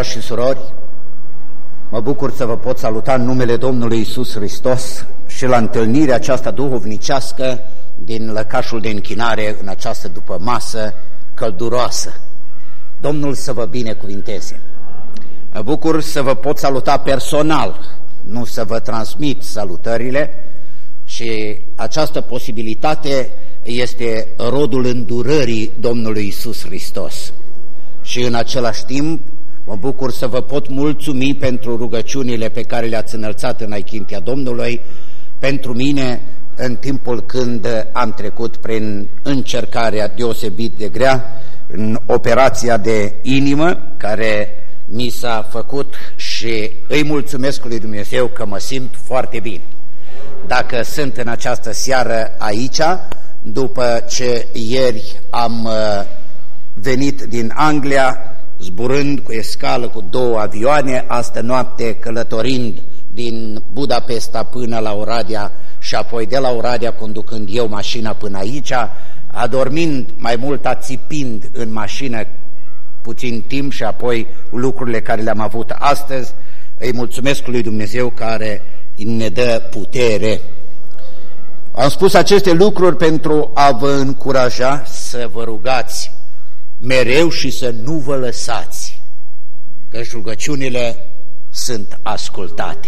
frați și surori, mă bucur să vă pot saluta în numele Domnului Iisus Hristos și la întâlnirea aceasta duhovnicească din lăcașul de închinare în această după masă călduroasă. Domnul să vă binecuvinteze. Mă bucur să vă pot saluta personal, nu să vă transmit salutările, și această posibilitate este rodul îndurării Domnului Iisus Hristos. Și în același timp mă bucur să vă pot mulțumi pentru rugăciunile pe care le-ați înălțat în Aichintea Domnului pentru mine în timpul când am trecut prin încercarea deosebit de grea, în operația de inimă care mi s-a făcut, și îi mulțumesc lui Dumnezeu că mă simt foarte bine. Dacă sunt în această seară aici, după ce ieri am venit din Anglia, zburând cu escală cu 2 avioane, astă noapte călătorind din Budapesta până la Oradea și apoi de la Oradea conducând eu mașina până aici, adormind mai mult, ațipind în mașină puțin timp și apoi lucrurile care le-am avut astăzi, îi mulțumesc lui Dumnezeu care ne dă putere. Am spus aceste lucruri pentru a vă încuraja să vă rugați mereu și să nu vă lăsați, căci rugăciunile sunt ascultate.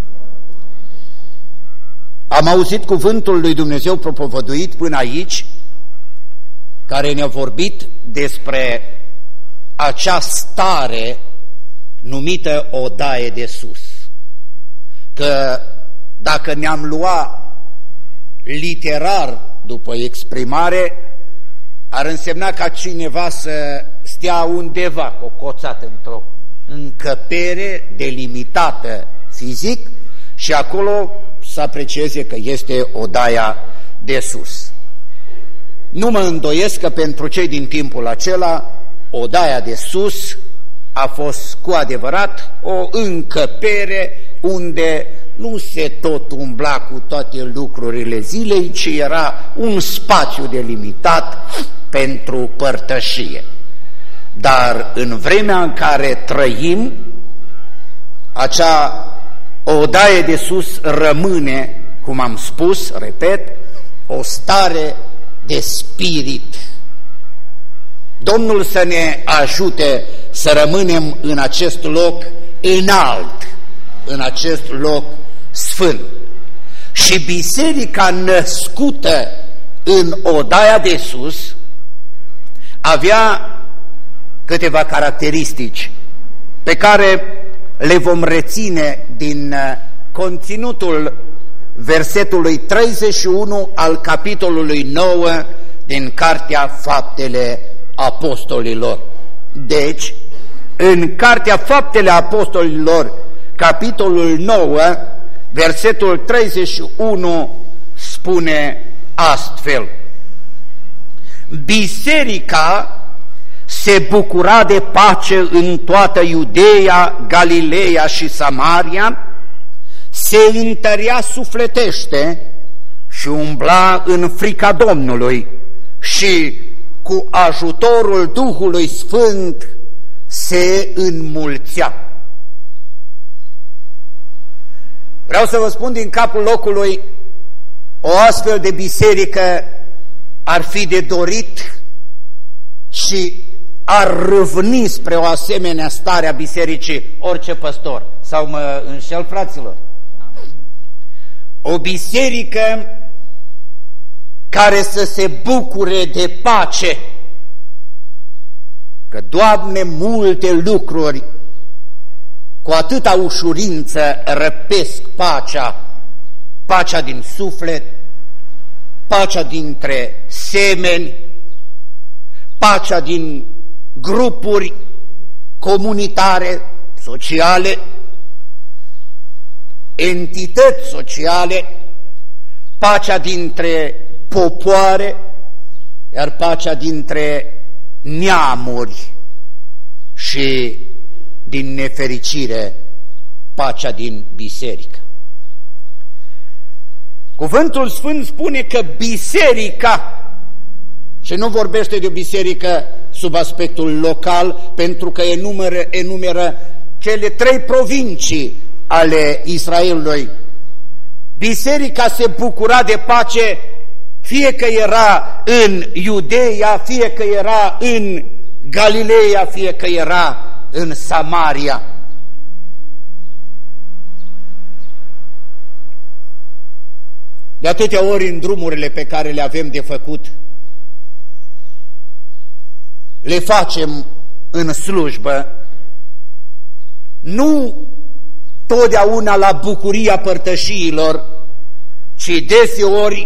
Am auzit cuvântul lui Dumnezeu propovăduit până aici, care ne-a vorbit despre acea stare numită odaie de sus. Că dacă ne-am luat literar după exprimare, ar însemna ca cineva să stea undeva cocoțat într-o încăpere delimitată fizic și acolo să aprecieze că este odaia de sus. Nu mă îndoiesc că pentru cei din timpul acela, odaia de sus a fost cu adevărat o încăpere unde nu se tot umbla cu toate lucrurile zilei, ci era un spațiu delimitat pentru părtășie. Dar în vremea în care trăim, acea odaie de sus rămâne, cum am spus, repet, o stare de spirit. Domnul să ne ajute să rămânem în acest loc înalt, în acest loc sfânt. Și biserica născută în odaia de sus avea câteva caracteristici pe care le vom reține din conținutul versetului 31 al capitolului 9 din Cartea Faptele Apostolilor. Deci, în Cartea Faptele Apostolilor, capitolul 9, versetul 31 spune astfel: biserica se bucura de pace în toată Iudeea, Galileea și Samaria, se întărea sufletește și umbla în frica Domnului și cu ajutorul Duhului Sfânt se înmulțea. Vreau să vă spun din capul locului, o astfel de biserică ar fi de dorit și ar râvni spre o asemenea stare a bisericii orice păstor. Sau mă înșel, fraților? O biserică care să se bucure de pace, că, Doamne, multe lucruri cu atâta ușurință răpesc pacea din suflet, pacea dintre semeni, pacea din grupuri comunitare, sociale, entități sociale, pacea dintre popoare, iar pacea dintre neamuri și, din nefericire, pacea din biserică. Cuvântul Sfânt spune că biserica, și nu vorbește de o biserică sub aspectul local, pentru că enumeră cele 3 provincii ale Israelului. Biserica se bucura de pace, fie că era în Iudeea, fie că era în Galileea, fie că era în Samaria. De atâtea ori în drumurile pe care le avem de făcut, le facem în slujbă, nu totdeauna la bucuria părtășiilor, ci deseori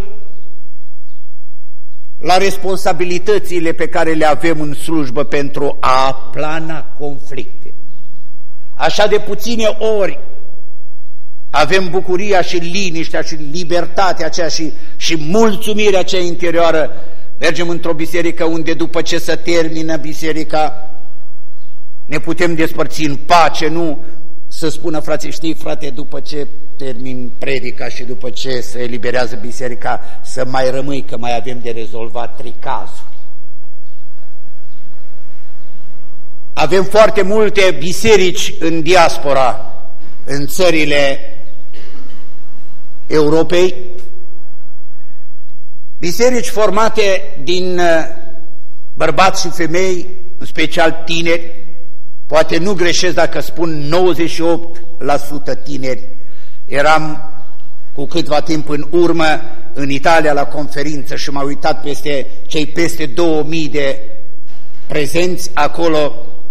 la responsabilitățile pe care le avem în slujbă pentru a aplana conflicte. Așa de puține ori avem bucuria și liniștea și libertatea aceea și mulțumirea aceea interioară. Mergem într-o biserică unde după ce se termină biserica ne putem despărți în pace, nu să spună frații, știi frate, după ce termin predica și după ce se eliberează biserica, să mai rămâi că mai avem de rezolvat 3 cazuri. Avem foarte multe biserici în diaspora, în țările Europei, biserici formate din bărbați și femei, în special tineri, poate nu greșesc dacă spun 98% tineri. Eram cu câtva timp în urmă în Italia la conferință și m-am uitat peste cei peste 2000 de prezenți acolo.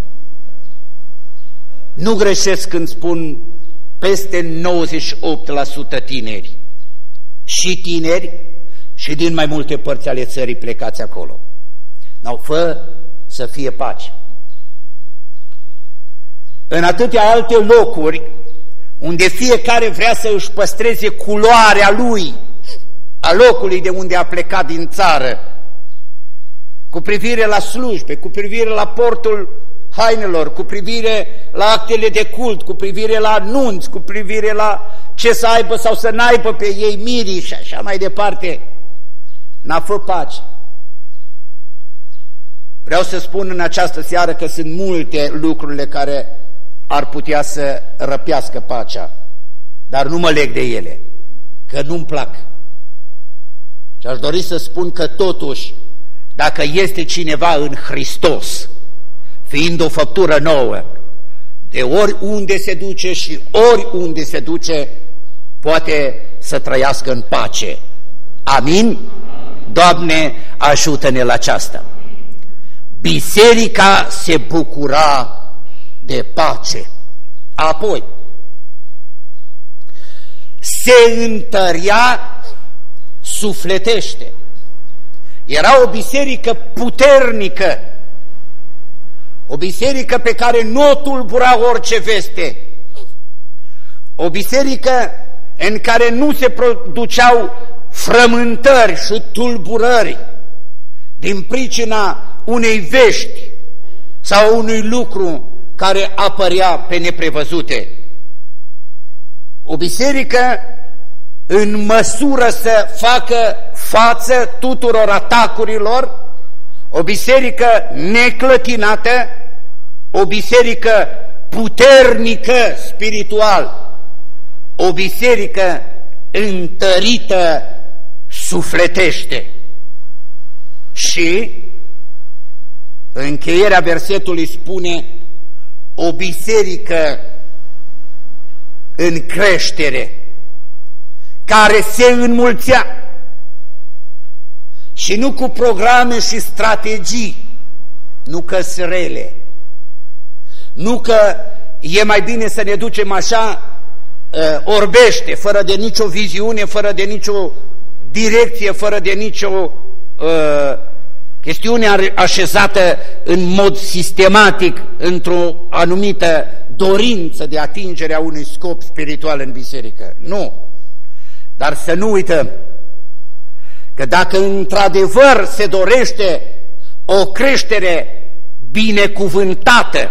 Nu greșesc când spun peste 98% tineri. Și tineri și din mai multe părți ale țării plecați acolo. N-au fă să fie pace. În atâtea alte locuri unde fiecare vrea să își păstreze culoarea lui, a locului de unde a plecat din țară, cu privire la slujbe, cu privire la portul hainelor, cu privire la actele de cult, cu privire la nunți, cu privire la ce să aibă sau să n-aibă pe ei mirii și așa mai departe, n-a făcut pace. Vreau să spun în această seară că sunt multe lucrurile care ar putea să răpească pacea, dar nu mă leg de ele, că nu-mi plac. Și aș dori să spun că totuși, dacă este cineva în Hristos, fiind o făptură nouă, de oriunde se duce și oriunde se duce, poate să trăiască în pace. Amin? Doamne, ajută-ne la aceasta. Biserica se bucura de pace. Apoi, se întărea sufletește. Era o biserică puternică, o biserică pe care nu o tulbura orice veste, o biserică în care nu se produceau frământări și tulburări din pricina unei vești sau unui lucru care apărea pe neprevăzute. O biserică în măsură să facă față tuturor atacurilor, o biserică neclătinată, o biserică puternică spiritual, o biserică întărită sufletește. Și încheierea versetului spune o biserică în creștere, care se înmulțea și nu cu programe și strategii, nu că-s rele, nu că e mai bine să ne ducem așa orbește, fără de nicio viziune, fără de nicio direcție, fără de nicio chestiune așezată în mod sistematic într-o anumită dorință de atingere a unui scop spiritual în biserică. Nu. Dar să nu uităm că dacă într-adevăr se dorește o creștere binecuvântată,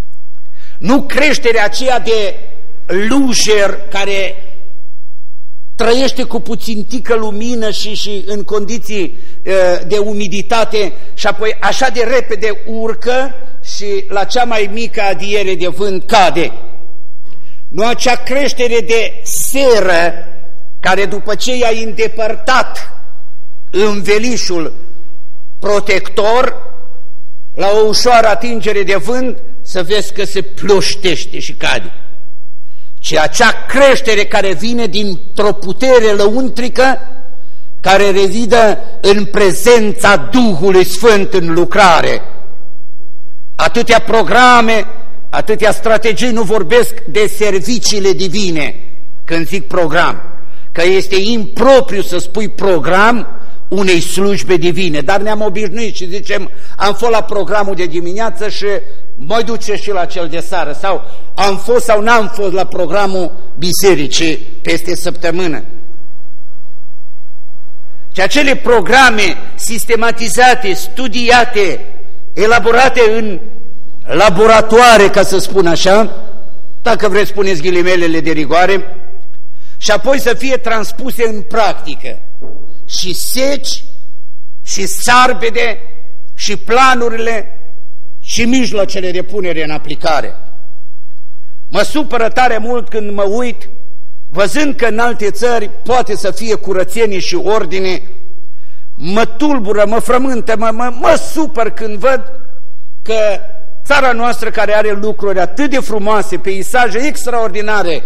nu creșterea aceea de lujer care trăiește cu puțintică lumină și în condiții de umiditate și apoi așa de repede urcă și la cea mai mică adiere de vânt cade. Nu acea creștere de seră care după ce i-a îndepărtat învelișul protector, la o ușoară atingere de vânt, să vezi că se ploștește și cade. Ci acea creștere care vine dintr-o putere lăuntrică, care rezidă în prezența Duhului Sfânt în lucrare. Atâtea programe, atâtea strategii, nu vorbesc de serviciile divine când zic program, că este impropriu să spui program unei slujbe divine, dar ne-am obișnuit și zicem, am fost la programul de dimineață și mă duce și la cel de seară, sau am fost sau n-am fost la programul bisericii peste săptămână. Și acele programe sistematizate, studiate, elaborate în laboratoare, ca să spun așa, dacă vreți spuneți ghilimelele de rigoare, și apoi să fie transpuse în practică. Și seci, și sarbede, și planurile, și mijloacele de punere în aplicare. Mă supără tare mult când mă uit, văzând că în alte țări poate să fie curățenie și ordine, mă tulbură, mă frământă, mă supăr când văd că țara noastră, care are lucruri atât de frumoase, peisaje extraordinare,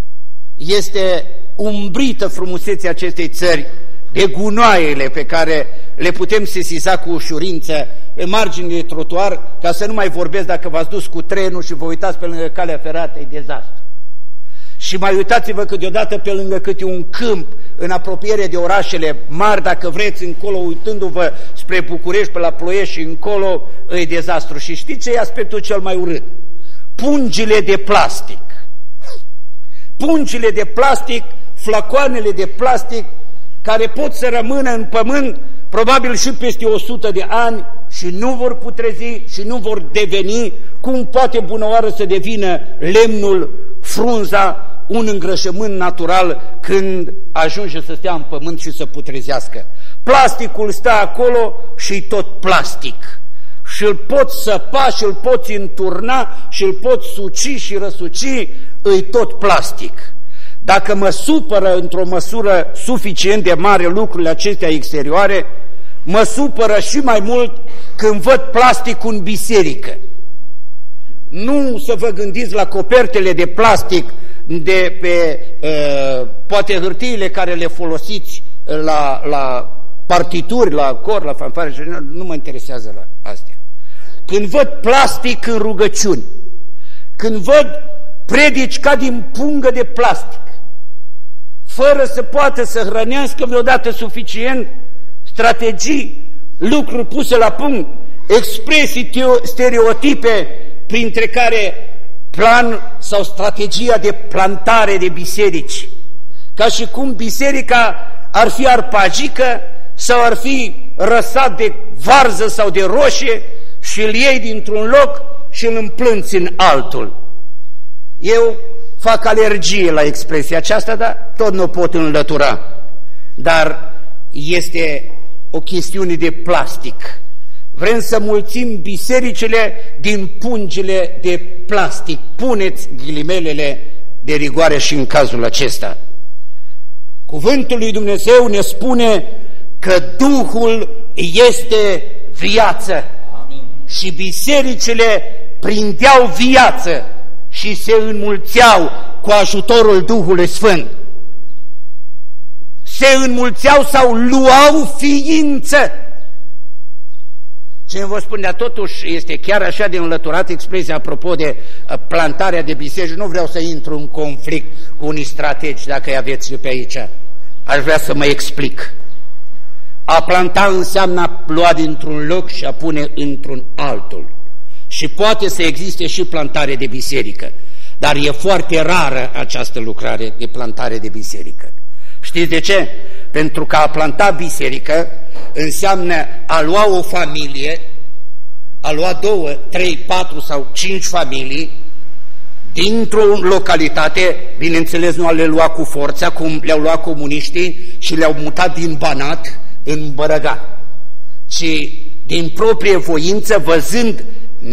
este umbrită frumusețea acestei țări de gunoaiele pe care le putem sesiza cu ușurință pe marginile trotuar, ca să nu mai vorbesc dacă v-ați dus cu trenul și vă uitați pe lângă calea ferată, e dezastru. Și mai uitați-vă că deodată pe lângă câte un câmp în apropiere de orașele mari, dacă vreți, încolo, uitându-vă spre București, pe la Ploiești și încolo, e dezastru. Și știți ce e aspectul cel mai urât? Pungile de plastic. Pungile de plastic, flacoanele de plastic, care pot să rămână în pământ probabil și peste 100 de ani și nu vor putrezi și nu vor deveni, cum poate bunăoară să devină lemnul, frunza, un îngrășământ natural când ajunge să stea în pământ și să putrezească. Plasticul stă acolo și tot plastic. Și îl poți săpa și îl poți înturna și îl poți suci și răsuci, îi tot plastic. Dacă mă supără într-o măsură suficient de mare lucrurile acestea exterioare, mă supără și mai mult când văd plasticul în biserică. Nu să vă gândiți la copertele de plastic de pe poate hârtiile care le folosiți la partituri, la cor, la fanfare, nu mă interesează la astea. Când văd plastic în rugăciuni, când văd predici ca din pungă de plastic, fără să poată să hrănească vreodată suficient, strategii, lucruri puse la punct, expresii stereotipe, printre care plan sau strategia de plantare de biserici, ca și cum biserica ar fi arpagică sau ar fi răsat de varză sau de roșie și îl iei dintr-un loc și îl împlânți în altul. Eu fac alergie la expresia aceasta, dar tot nu pot înlătura. Dar este o chestiune de plastic. Vrem să mulțim bisericile din pungile de plastic. Puneți ghilimelele de rigoare și în cazul acesta. Cuvântul lui Dumnezeu ne spune că Duhul este viață. Amin. Și bisericile prindeau viață și se înmulțeau cu ajutorul Duhului Sfânt. Se înmulțeau sau luau ființă. Ce vă spun, dar totuși este chiar așa de înlăturat expresia apropo de plantarea de biserici. Nu vreau să intru în conflict cu unii strategi, dacă îi aveți pe aici. Aș vrea să mă explic. A planta înseamnă a lua dintr-un loc și a pune într-un altul. Și poate să existe și plantare de biserică, dar e foarte rară această lucrare de plantare de biserică. Știți de ce? Pentru că a planta biserică înseamnă a lua o familie, a lua 2, 3, 4 sau 5 familii dintr-o localitate, bineînțeles nu le lua cu forța, cum le-au luat comuniștii și le-au mutat din Banat în Bărăgan, ci din proprie voință, văzând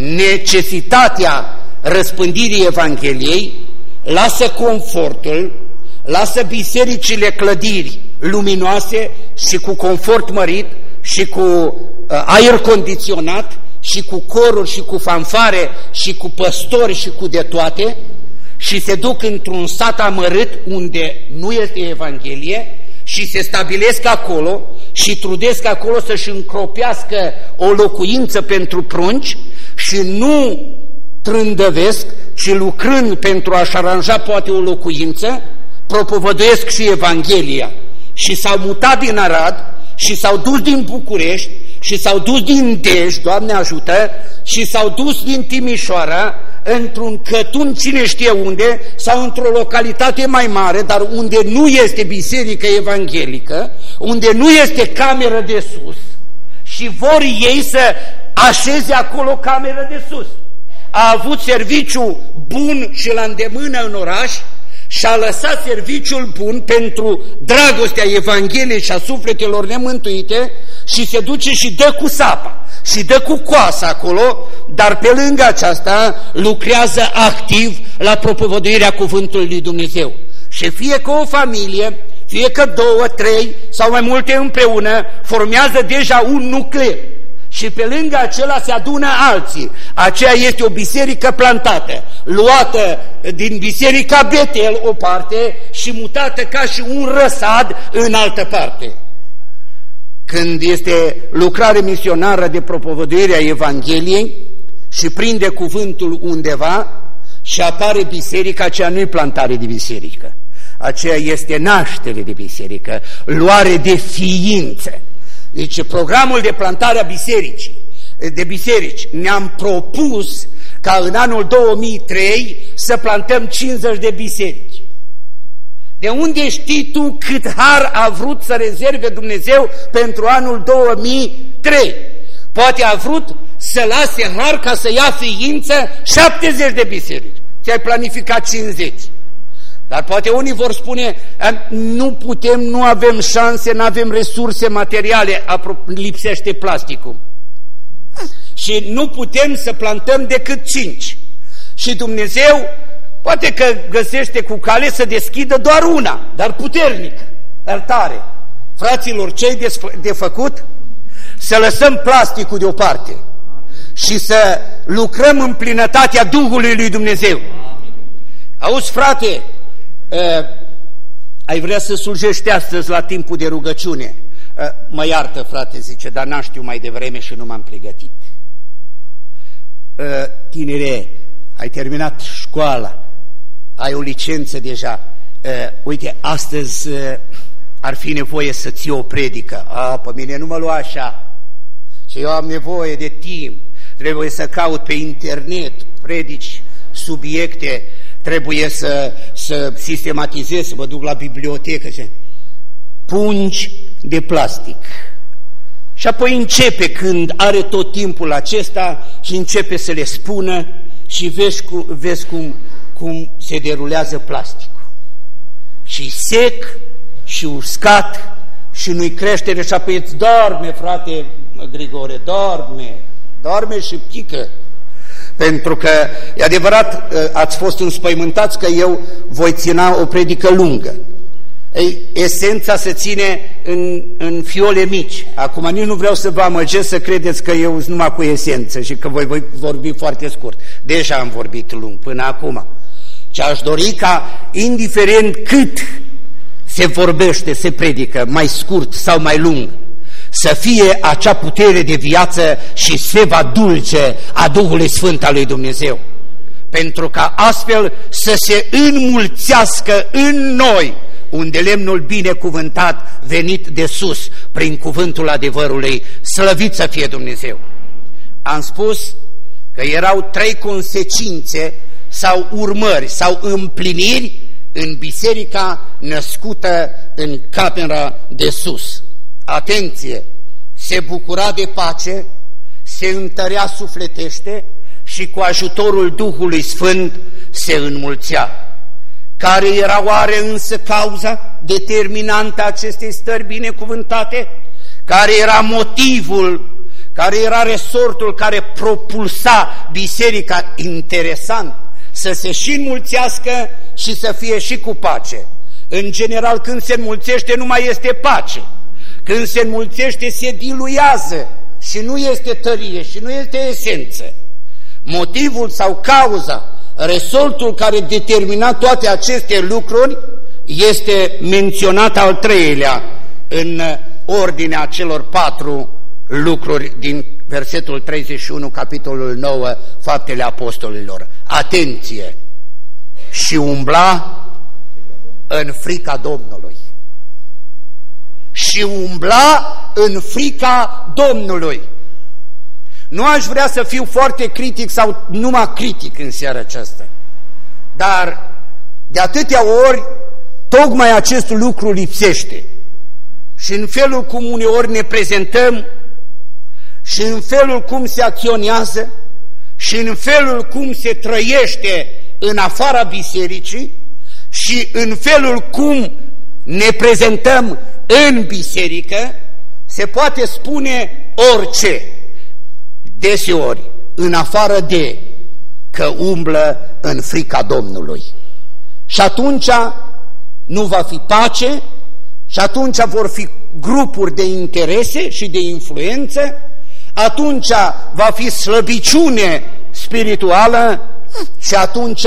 necesitatea răspândirii Evangheliei, lasă confortul, lasă bisericile clădiri luminoase și cu confort mărit și cu aer condiționat și cu coruri și cu fanfare și cu păstori și cu de toate și se duc într-un sat amărât unde nu este Evanghelie și se stabilesc acolo și trudesc acolo să-și încropească o locuință pentru prunci și nu trândăvesc, ci lucrând pentru a-și aranja poate o locuință, propovăduiesc și Evanghelia. Și s-au mutat din Arad și s-au dus din București și s-au dus din Dej, Doamne ajută, și s-au dus din Timișoara într-un cătun cine știe unde sau într-o localitate mai mare, dar unde nu este biserică evanghelică, unde nu este cameră de sus și vor ei să așeze acolo cameră de sus. A avut serviciu bun și la îndemână în oraș și a lăsat serviciul bun pentru dragostea Evangheliei și a sufletelor nemântuite și se duce și dă cu sapa și dă cu coasa acolo, dar pe lângă aceasta lucrează activ la propovăduirea cuvântului lui Dumnezeu. Și fie că o familie, fie că 2, 3 sau mai multe împreună formează deja un nucleu și pe lângă acela se adună alții. Aceea este o biserică plantată, luată din biserica Betel o parte și mutată ca și un răsad în altă parte. Când este lucrare misionară de propovăduire a Evangheliei și prinde cuvântul undeva și apare biserica, aceea nu e plantare de biserică, aceea este naștere de biserică, luare de ființă. Deci programul de plantare a de biserici, ne-am propus ca în anul 2003 să plantăm 50 de biserici. De unde știi tu cât har a vrut să rezerve Dumnezeu pentru anul 2003? Poate a vrut să lase har ca să ia ființă 70 de biserici. Ți-ai planificat 50. Dar poate unii vor spune, nu putem, nu avem șanse, nu avem resurse materiale, lipsește plasticul. Și nu putem să plantăm decât 5. Și Dumnezeu poate că găsește cu cale să deschidă doar una, dar puternică, dar tare. Fraților, ce-i de făcut? Să lăsăm plasticul deoparte și să lucrăm în plinătatea Duhului lui Dumnezeu. Auzi, frate, ai vrea să slujești astăzi la timpul de rugăciune? Mă iartă, frate, zice, dar n-am știu mai devreme și nu m-am pregătit. Tinere, ai terminat școala, ai o licență deja, uite, astăzi ar fi nevoie să ții o predică. Pe mine nu mă lua așa, și eu am nevoie de timp, trebuie să caut pe internet predici, subiecte, trebuie să sistematizez, să mă duc la bibliotecă. Pungi de plastic. Și apoi începe, când are tot timpul acesta, și începe să le spună și vezi cum se derulează plasticul. Și sec și uscat și nu-i creștere și apoi îți dorme, frate Grigore, dorme și ptică. Pentru că, e adevărat, ați fost înspăimântați că eu voi țina o predică lungă. Esența se ține în fiole mici. Acum nici nu vreau să vă amăgesc să credeți că eu sunt numai cu esență și că voi vorbi foarte scurt. Deja am vorbit lung până acum. Ce aș dori ca, indiferent cât se vorbește, se predică, mai scurt sau mai lung, să fie acea putere de viață și seva dulce a Duhului Sfânt al lui Dumnezeu. Pentru ca astfel să se înmulțească în noi un de lemnul binecuvântat venit de sus prin cuvântul adevărului, slăvit să fie Dumnezeu. Am spus că erau 3 consecințe sau urmări sau împliniri în biserica născută în camera de sus. Atenție! Se bucura de pace, se întărea sufletește și cu ajutorul Duhului Sfânt se înmulțea. Care era oare însă cauza determinantă a acestei stări binecuvântate? Care era motivul, care era resortul care propulsa biserica? Interesant, să se și înmulțească și să fie și cu pace. În general, când se înmulțește, nu mai este pace. Când se înmulțește, se diluează și nu este tărie și nu este esență. Motivul sau cauza, resortul care determina toate aceste lucruri este menționat al treilea în ordinea celor 4 lucruri din versetul 31, capitolul 9, Faptele Apostolilor. Atenție! Și umbla în frica Domnului. Și umbla în frica Domnului. Nu aș vrea să fiu foarte critic sau numai critic în seara aceasta, dar de atâtea ori tocmai acest lucru lipsește. Și în felul cum uneori ne prezentăm, și în felul cum se acționează, și în felul cum se trăiește în afara bisericii, și în felul cum ne prezentăm în biserică, se poate spune orice, deseori, în afară de că umblă în frica Domnului. Și atunci nu va fi pace, și atunci vor fi grupuri de interese și de influență, atunci va fi slăbiciune spirituală și atunci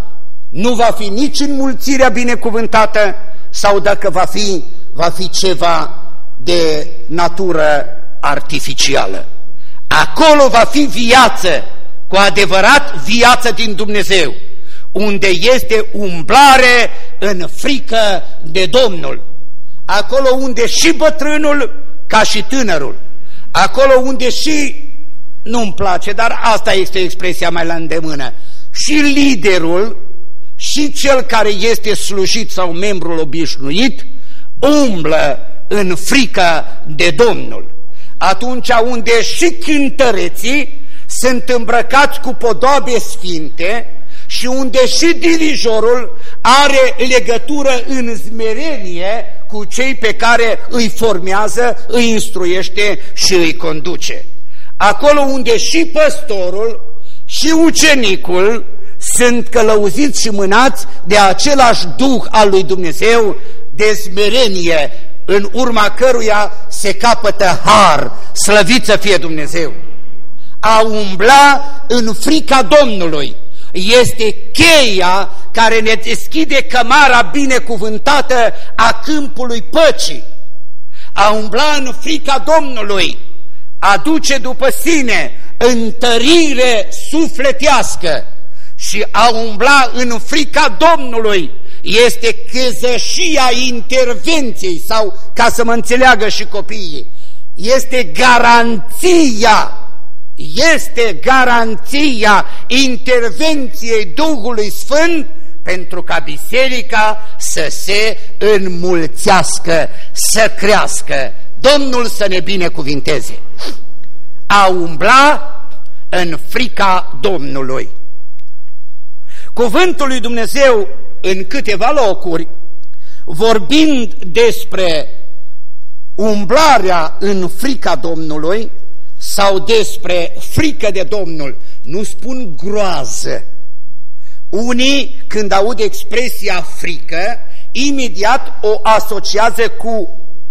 nu va fi nici înmulțirea binecuvântată, sau dacă va fi ceva de natură artificială. Acolo va fi viață, cu adevărat viață din Dumnezeu, unde este umblare în frică de Domnul. Acolo unde și bătrânul ca și tânărul, acolo unde și, nu-mi place, dar asta este expresia mai la îndemână, și liderul și cel care este slujit sau membrul obișnuit umblă în frică de Domnul. Atunci unde și cântăreții sunt îmbrăcați cu podoabe sfinte și unde și dirijorul are legătură în smerenie cu cei pe care îi formează, îi instruiește și îi conduce. Acolo unde și păstorul și ucenicul sunt călăuziți și mânați de același Duh al lui Dumnezeu, de smerenie, în urma căruia se capătă har, slăvit să fie Dumnezeu. A umbla în frica Domnului este cheia care ne deschide cămara binecuvântată a câmpului păcii. A umbla în frica Domnului aduce după sine întărire sufletească și a umbla în frica Domnului este căzășia intervenției, sau, ca să mă înțeleagă și copiii, este garanția intervenției Duhului Sfânt pentru ca biserica să se înmulțească, să crească. Domnul să ne binecuvinteze. A umbla în frica Domnului. Cuvântul lui Dumnezeu în câteva locuri, vorbind despre umblarea în frica Domnului sau despre frică de Domnul, nu spun groază. Unii, când aud expresia frică, imediat o asociază cu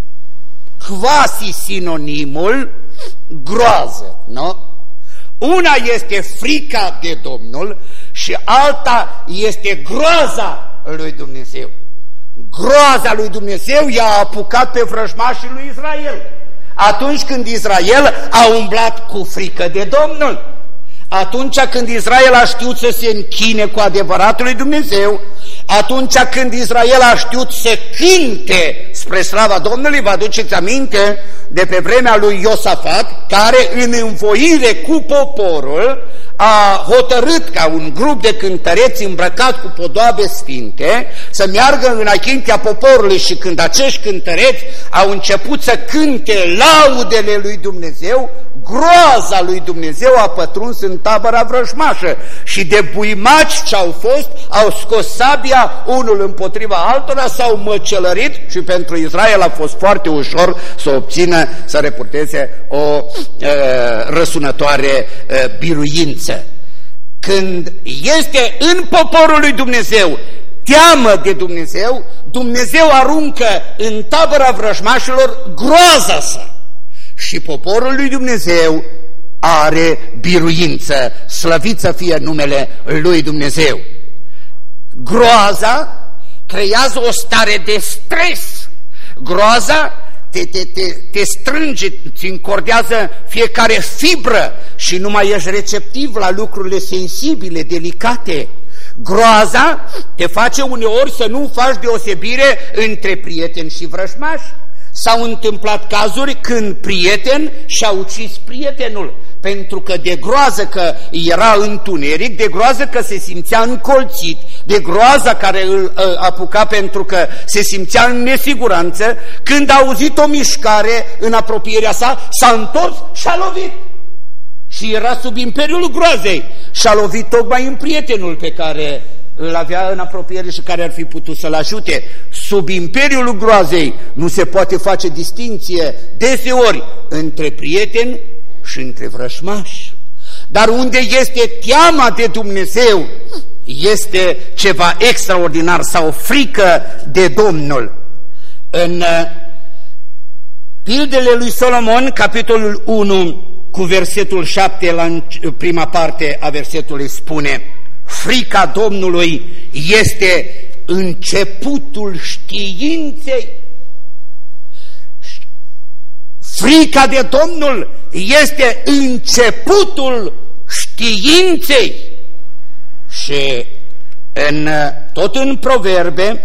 quasi-sinonimul groază, nu? Una este frica de Domnul și alta este groaza lui Dumnezeu. Groaza lui Dumnezeu i-a apucat pe vrăjmașii lui Israel atunci când Israel a umblat cu frică de Domnul. Atunci când Israel a știut să se închine cu adevărat lui Dumnezeu, atunci când Israel a știut să cânte spre slava Domnului, vă aduceți aminte de pe vremea lui Iosafat, care în învoire cu poporul a hotărât ca un grup de cântăreți îmbrăcat cu podoabe sfinte să meargă înaintea poporului, și când acești cântăreți au început să cânte laudele lui Dumnezeu, groaza groaza lui Dumnezeu a pătruns în tabăra vrăjmașă și de buimaci ce au fost, au scos sabia unul împotriva altora, s-au măcelărit și pentru Israel a fost foarte ușor să obțină, să reporteze o răsunătoare biruință. Când este în poporul lui Dumnezeu teamă de Dumnezeu, Dumnezeu aruncă în tabăra vrăjmașilor groaza sa și poporul lui Dumnezeu are biruință, slăvit să fie numele lui Dumnezeu. Groaza creează o stare de stres, groaza te strânge, ți încordează fiecare fibră și nu mai ești receptiv la lucrurile sensibile, delicate. Groaza te face uneori să nu faci deosebire între prieteni și vrăjmași. S-au întâmplat cazuri când prieten și-a ucis prietenul, pentru că de groază că era întuneric, de groază că se simțea încolțit, de groaza care îl apuca pentru că se simțea în nesiguranță, când a auzit o mișcare în apropierea sa, s-a întors și a lovit. Și era sub imperiul groazei și a lovit tocmai în prietenul pe care îl avea în apropiere și care ar fi putut să-l ajute. Sub imperiul groazei nu se poate face distinție deseori între prieteni și între vrăjmași. Dar unde este teama de Dumnezeu, este ceva extraordinar sau frică de Domnul. În pildele lui Solomon, capitolul 1, cu versetul 7, la prima parte a versetului spune: frica Domnului este începutul științei. Frica de Domnul este începutul științei. Și tot în Proverbe,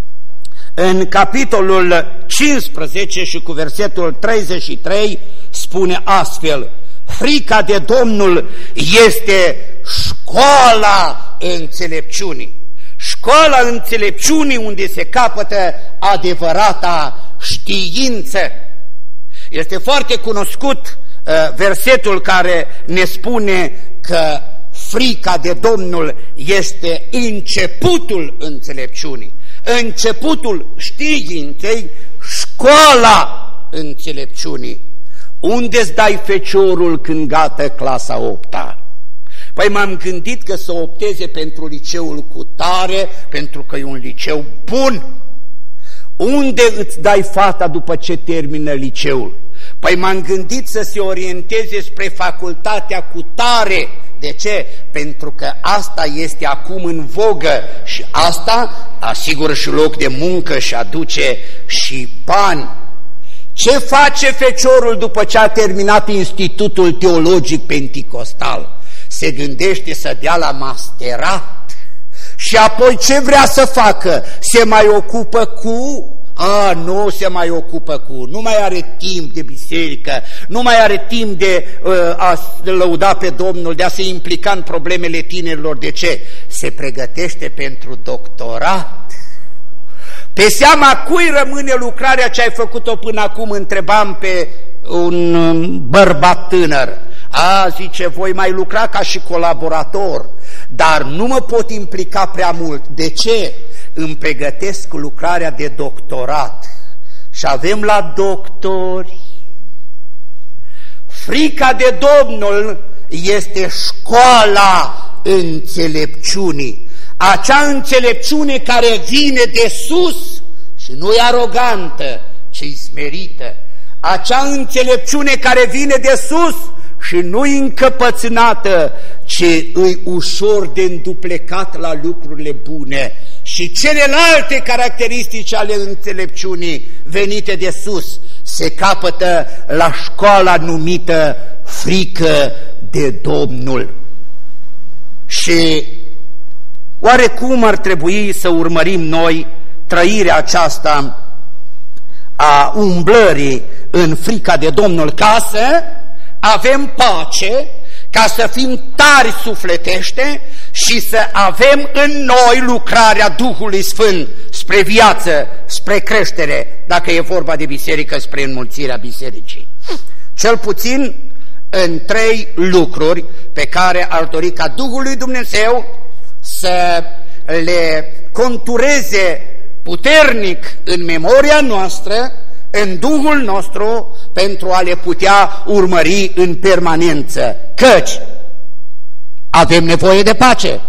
în capitolul 15 și cu versetul 33, spune astfel: frica de Domnul este școala înțelepciunii. Școala înțelepciunii unde se capătă adevărata știință. Este foarte cunoscut versetul care ne spune că frica de Domnul este începutul înțelepciunii, începutul științei, școala înțelepciunii. Unde-ți dai feciorul când gata clasa 8-a? Păi m-am gândit că să opteze pentru liceul cu tare, pentru că e un liceu bun. Unde îți dai fata după ce termină liceul? Păi m-am gândit să se orienteze spre facultatea cu tare. De ce? Pentru că asta este acum în vogă și asta asigură și loc de muncă și aduce și bani. Ce face feciorul după ce a terminat Institutul Teologic Penticostal? Se gândește să dea la masterat. Și apoi ce vrea să facă? Se mai ocupă cu... nu se mai ocupă cu... Nu mai are timp de biserică, nu mai are timp de a lăuda pe Domnul, de a se implica în problemele tinerilor. De ce? Se pregătește pentru doctorat. Pe seama cui rămâne lucrarea ce ai făcut-o până acum? Întrebam pe un bărbat tânăr. Zice, voi mai lucra ca și colaborator, dar nu mă pot implica prea mult. De ce? Îmi pregătesc lucrarea de doctorat. Și avem la doctori. Frica de Domnul este școala înțelepciunii. Acea înțelepciune care vine de sus și nu e arogantă, ci smerită. Acea înțelepciune care vine de sus și nu-i încăpățânată, ci îi ușor de înduplecat la lucrurile bune. Și celelalte caracteristici ale înțelepciunii venite de sus se capătă la școala numită frică de Domnul. Și oare cum ar trebui să urmărim noi trăirea aceasta a umblării în frica de Domnul, ca să avem pace, ca să fim tari sufletește și să avem în noi lucrarea Duhului Sfânt spre viață, spre creștere, dacă e vorba de biserică, spre înmulțirea bisericii? Cel puțin în 3 lucruri pe care ar dori ca Duhul lui Dumnezeu să le contureze puternic în memoria noastră, în Duhul nostru, pentru a le putea urmări în permanență. Căci avem nevoie de pace.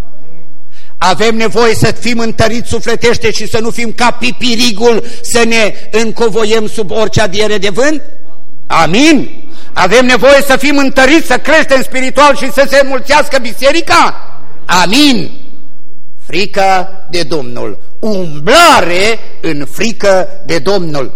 Avem nevoie să fim întăriți sufletește și să nu fim ca pipirigul, să ne încovoiem sub orice adiere de vânt. Amin? Avem nevoie să fim întăriți, să creștem spiritual și să se înmulțească biserica. Amin? Frică de Domnul, umblare în frică de Domnul.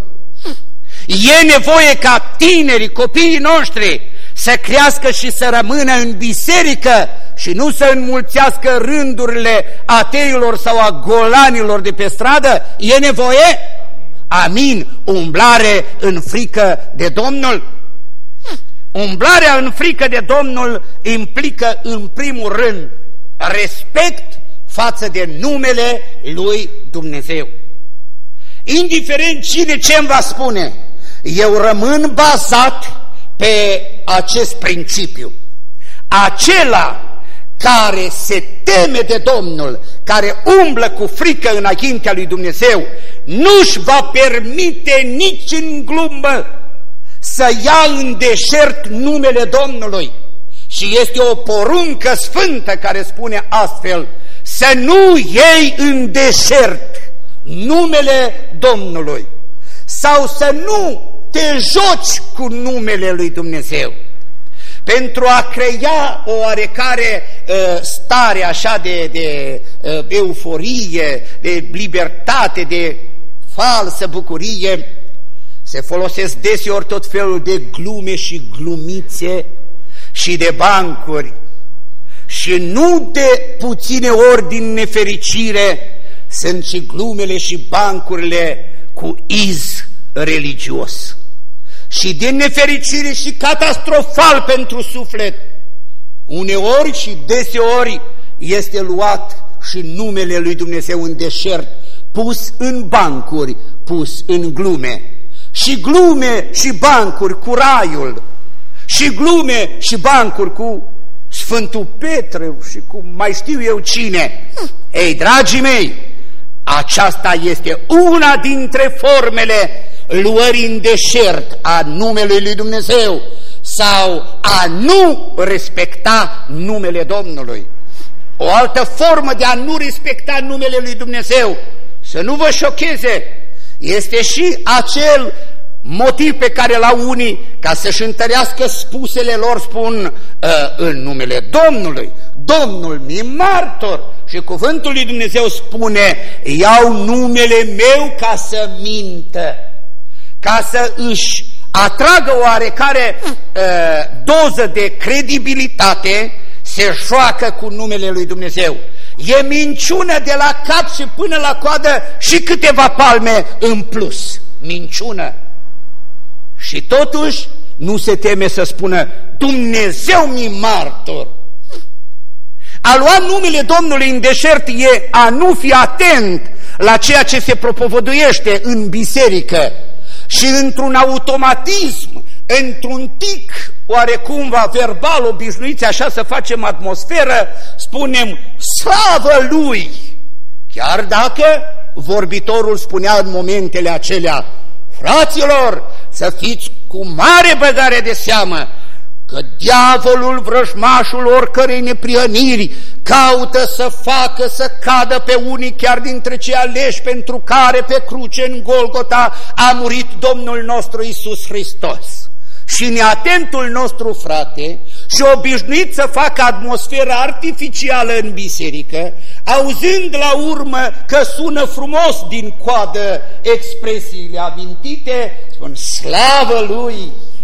E nevoie ca tinerii, copiii noștri să crească și să rămână în biserică și nu să înmulțească rândurile ateilor sau a golanilor de pe stradă. E nevoie? Amin. Umblare în frică de Domnul. Umblarea în frică de Domnul implică în primul rând respect față de numele lui Dumnezeu. Indiferent cine ce îmi va spune, eu rămân bazat pe acest principiu. Acela care se teme de Domnul, care umblă cu frică înaintea lui Dumnezeu, nu-și va permite nici în glumă să ia în deșert numele Domnului. Și este o poruncă sfântă care spune astfel: să nu iei în deșert numele Domnului, sau să nu te joci cu numele lui Dumnezeu, pentru a crea o oarecare stare așa de euforie, de libertate, de falsă bucurie. Se folosesc deseori tot felul de glume și glumițe și de bancuri, și nu de puține ori din nefericire sunt și glumele și bancurile cu iz religios. Și din nefericire și catastrofal pentru suflet, uneori și deseori este luat și numele lui Dumnezeu în deșert, pus în bancuri, pus în glume. Și glume și bancuri cu raiul, și glume și bancuri cu Sfântul Petru și cu mai știu eu cine. Ei, dragii mei, aceasta este una dintre formele luării în deșert a numelui lui Dumnezeu, sau a nu respecta numele Domnului. O altă formă de a nu respecta numele lui Dumnezeu, să nu vă șocheze, este și acel motiv pe care la unii, ca să-și întărească spusele lor, spun în numele Domnului. Domnul mi-e martor și cuvântul lui Dumnezeu spune: iau numele meu ca să mintă, ca să își atragă oarecare doză de credibilitate, se joacă cu numele lui Dumnezeu. E minciună de la cap și până la coadă și câteva palme în plus. Minciună. Și totuși nu se teme să spună: Dumnezeu mi-e martor. A lua numele Domnului în deșert e a nu fi atent la ceea ce se propovăduiește în biserică și într-un automatism, într-un tic oarecumva verbal obișnuiți așa să facem atmosferă, spunem slavă Lui, chiar dacă vorbitorul spunea în momentele acelea: fraților, să fiți cu mare băgare de seamă că diavolul, vrăjmașul oricărei neprihăniri, caută să facă să cadă pe unii chiar dintre cei aleși pentru care pe cruce în Golgota a murit Domnul nostru Iisus Hristos. Și neatentul nostru frate și obișnuit să facă atmosferă artificială în biserică, auzind la urmă că sună frumos din coadă expresiile amintite, spun slavă Lui.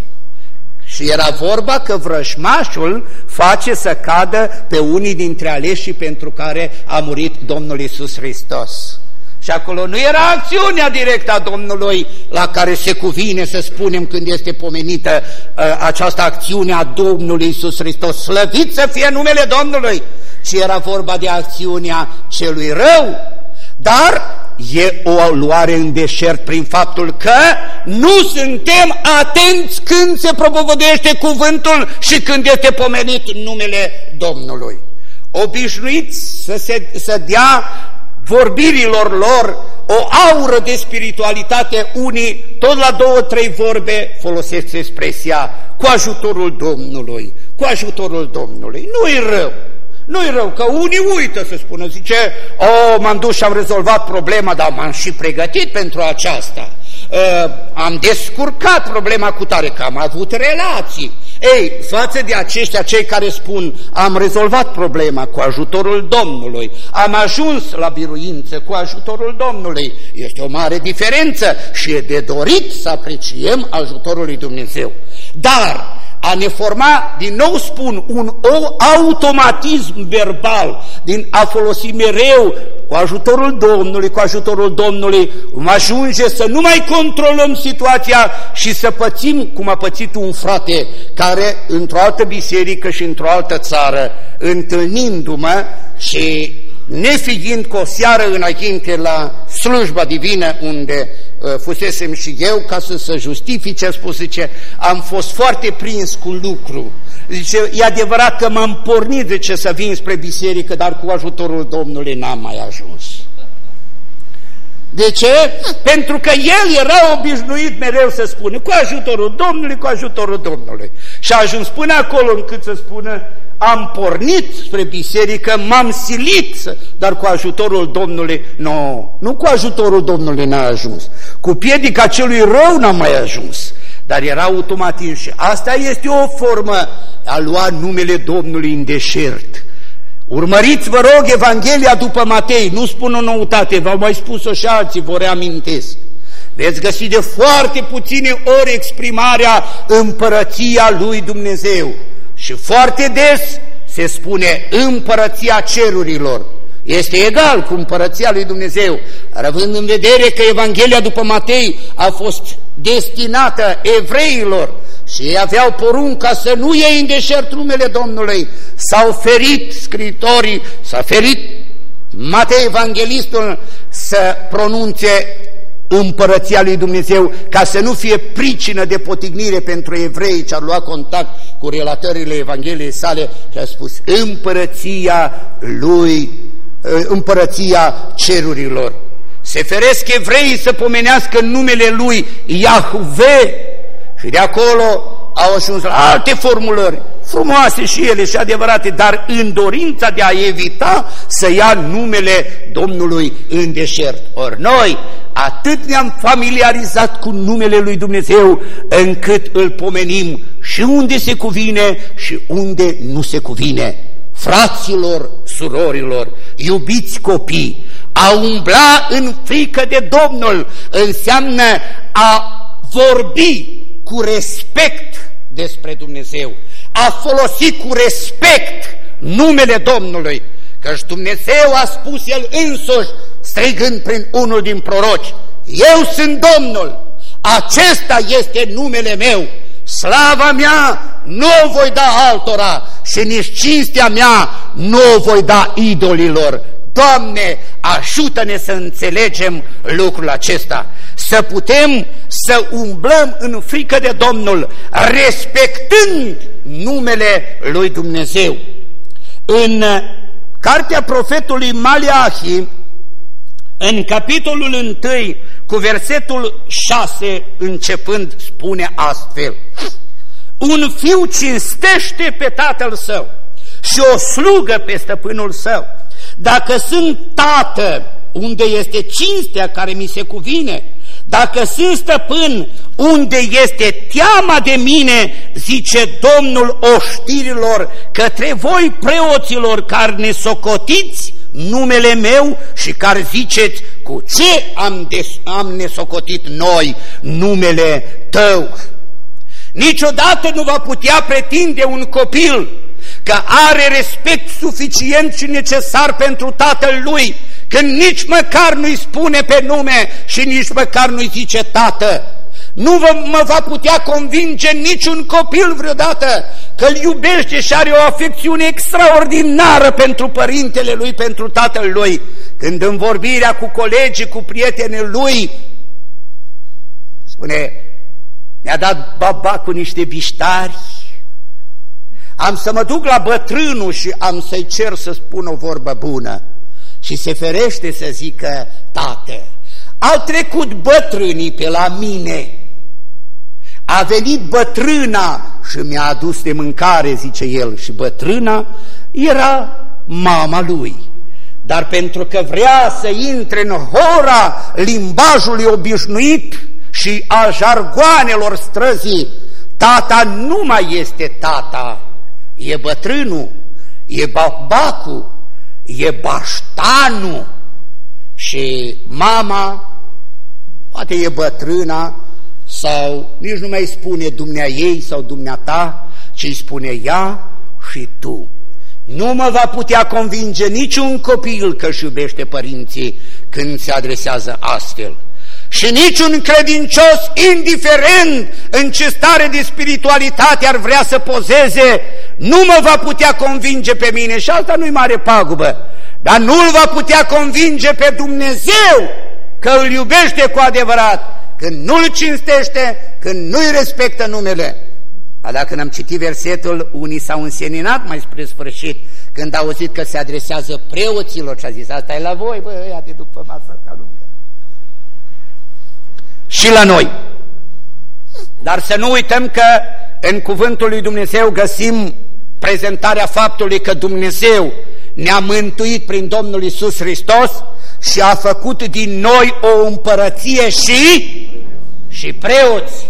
Și era vorba că vrăjmașul face să cadă pe unii dintre aleșii pentru care a murit Domnul Iisus Hristos. Și acolo nu era acțiunea directă a Domnului la care se cuvine să spunem când este pomenită această acțiune a Domnului Iisus Hristos, slăvit să fie numele Domnului, ci era vorba de acțiunea celui rău. dar e o luare în deșert prin faptul că nu suntem atenți când se propovăduiește cuvântul și când este pomenit numele Domnului. Obișnuiți să dea vorbirilor lor o aură de spiritualitate, unii tot la 2-3 vorbe folosesc expresia cu ajutorul Domnului, cu ajutorul Domnului. Nu-i rău. Nu-i rău, că unii uită să spună, zice, m-am dus și am rezolvat problema, dar m-am și pregătit pentru aceasta. Am descurcat problema cu tare, că am avut relații. Ei, față de aceștia, cei care spun, am rezolvat problema cu ajutorul Domnului, am ajuns la biruință cu ajutorul Domnului, este o mare diferență și e de dorit să apreciem ajutorul lui Dumnezeu. Dar a ne forma, din nou spun, un automatism verbal, din a folosi mereu cu ajutorul Domnului, ajunge să nu mai controlăm situația și să pățim cum a pățit un frate care într-o altă biserică și într-o altă țară, întâlnindu-mă și nefiind cu o seară înainte la slujba divină unde fusesem și eu, ca să se justifice, a spus, zice, am fost foarte prins cu lucru. Zice, e adevărat că m-am pornit de ce să vin spre biserică, dar cu ajutorul Domnului n-am mai ajuns. De ce? Pentru că el era obișnuit mereu să spună cu ajutorul Domnului. Și a ajuns până acolo încât să spună, am pornit spre biserică, m-am silit, dar cu ajutorul Domnului, nu cu ajutorul Domnului n-a ajuns. Cu piedica celui rău n-a mai ajuns. Dar era automatism și asta este o formă a lua numele Domnului în deșert. Urmăriți, vă rog, Evanghelia după Matei, nu spun o noutate, v-au mai spus-o și alții, vă reamintesc. Veți găsi de foarte puține ori exprimarea împărăția lui Dumnezeu. Și foarte des se spune împărăția cerurilor. Este egal cu împărăția lui Dumnezeu, având în vedere că Evanghelia după Matei a fost destinată evreilor și ei aveau porunca să nu iei în deșert numele Domnului. S-au ferit scriitorii, s-a ferit Matei Evanghelistul să pronunțe împărăția lui Dumnezeu, ca să nu fie pricină de potignire pentru evrei ce ar lua contact cu relatările Evangheliei sale și a spus împărăția cerurilor. Se feresc evreii să pomenească numele lui Iahve și de acolo au ajuns la alte formulări, frumoase și ele și adevărate, dar în dorința de a evita să ia numele Domnului în deșert. Ori noi atât ne-am familiarizat cu numele lui Dumnezeu încât îl pomenim și unde se cuvine și unde nu se cuvine. Fraților, surorilor, iubiți copii, a umbla în frică de Domnul înseamnă a vorbi cu respect despre Dumnezeu, a folosi cu respect numele Domnului, căci Dumnezeu a spus El însuși, strigând prin unul din proroci, eu sunt Domnul, acesta este numele meu, slava mea nu o voi da altora și nici cinstea mea nu o voi da idolilor. Doamne, ajută-ne să înțelegem lucrul acesta, să putem să umblăm în frică de Domnul, respectând numele lui Dumnezeu. În cartea profetului Maleahi, în capitolul 1, cu versetul 6 începând, spune astfel: un fiu cinstește pe tatăl său și o slugă pe stăpânul său. Dacă sunt tată, unde este cinstea care mi se cuvine? Dacă sunt stăpân, unde este teama de mine, zice Domnul oștirilor, către voi preoților care ne socotiți numele meu și care ziceți, cu ce am nesocotit noi numele tău? Niciodată nu va putea pretinde un copil că are respect suficient și necesar pentru tatăl lui, când nici măcar nu-i spune pe nume și nici măcar nu-i zice tată. Nu mă va putea convinge niciun copil vreodată că îl iubește și are o afecțiune extraordinară pentru părintele lui, pentru tatăl lui, când în vorbirea cu colegii, cu prietenii lui, spune: mi-a dat baba cu niște biștari, am să mă duc la bătrânul și am să-i cer să spun o vorbă bună. Și se ferește să zică: tată, au trecut bătrânii pe la mine, a venit bătrâna și mi-a adus de mâncare, zice el, și bătrâna era mama lui. Dar pentru că vrea să intre în hora limbajului obișnuit și a jargoanelor străzii, tata nu mai este tata, e bătrânul, e babacul, e baștanul, și mama poate e bătrâna, sau nici nu mai spune dumnea ei sau dumneata, ci îi spune ea și tu. Nu mă va putea convinge niciun copil că își iubește părinții când se adresează astfel. Și niciun credincios, indiferent în ce stare de spiritualitate ar vrea să pozeze, nu mă va putea convinge pe mine, și asta nu-i mare pagubă, dar nu-L va putea convinge pe Dumnezeu că îl iubește cu adevărat, când nu-L cinstește, când nu-i respectă numele. Dar când am citit versetul, unii s-au înseninat mai spre sfârșit, când au auzit că se adresează preoților și a zis: asta e la voi, bă, ăia de după masă asta lungă. Și la noi. Dar să nu uităm că în cuvântul lui Dumnezeu găsim prezentarea faptului că Dumnezeu ne-a mântuit prin Domnul Iisus Hristos și a făcut din noi o împărăție și preoți.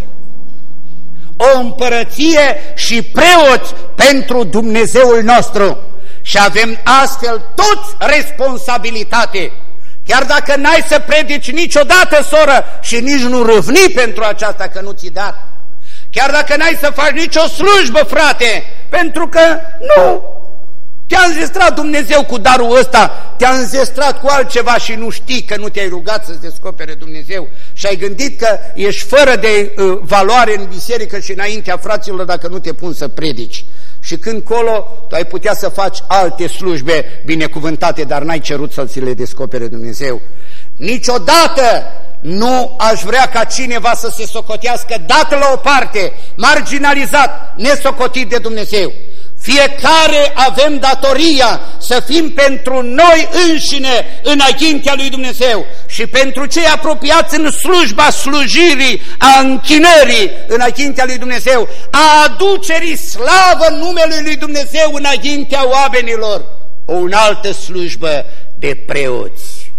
O împărăție și preoți pentru Dumnezeul nostru. Și avem astfel toți responsabilitate. Chiar dacă n-ai să predici niciodată, soră, și nici nu râvni pentru aceasta că nu ți-i dat. Chiar dacă n-ai să faci nicio slujbă, frate, pentru că nu te-a înzestrat Dumnezeu cu darul ăsta, te-a înzestrat cu altceva și nu știi că nu te-ai rugat să-ți descopere Dumnezeu și ai gândit că ești fără de valoare în biserică și înaintea fraților dacă nu te pun să predici. Și când colo, tu ai putea să faci alte slujbe binecuvântate, dar n-ai cerut să ți le descopere Dumnezeu. Niciodată nu aș vrea ca cineva să se socotească dat la o parte, marginalizat, nesocotit de Dumnezeu. Fiecare avem datoria să fim pentru noi înșine înaintea lui Dumnezeu și pentru cei apropiați în slujba slujirii, a închinării înaintea lui Dumnezeu, a aducerii slavă numelui lui Dumnezeu înaintea oamenilor, o înaltă slujbă de preoți.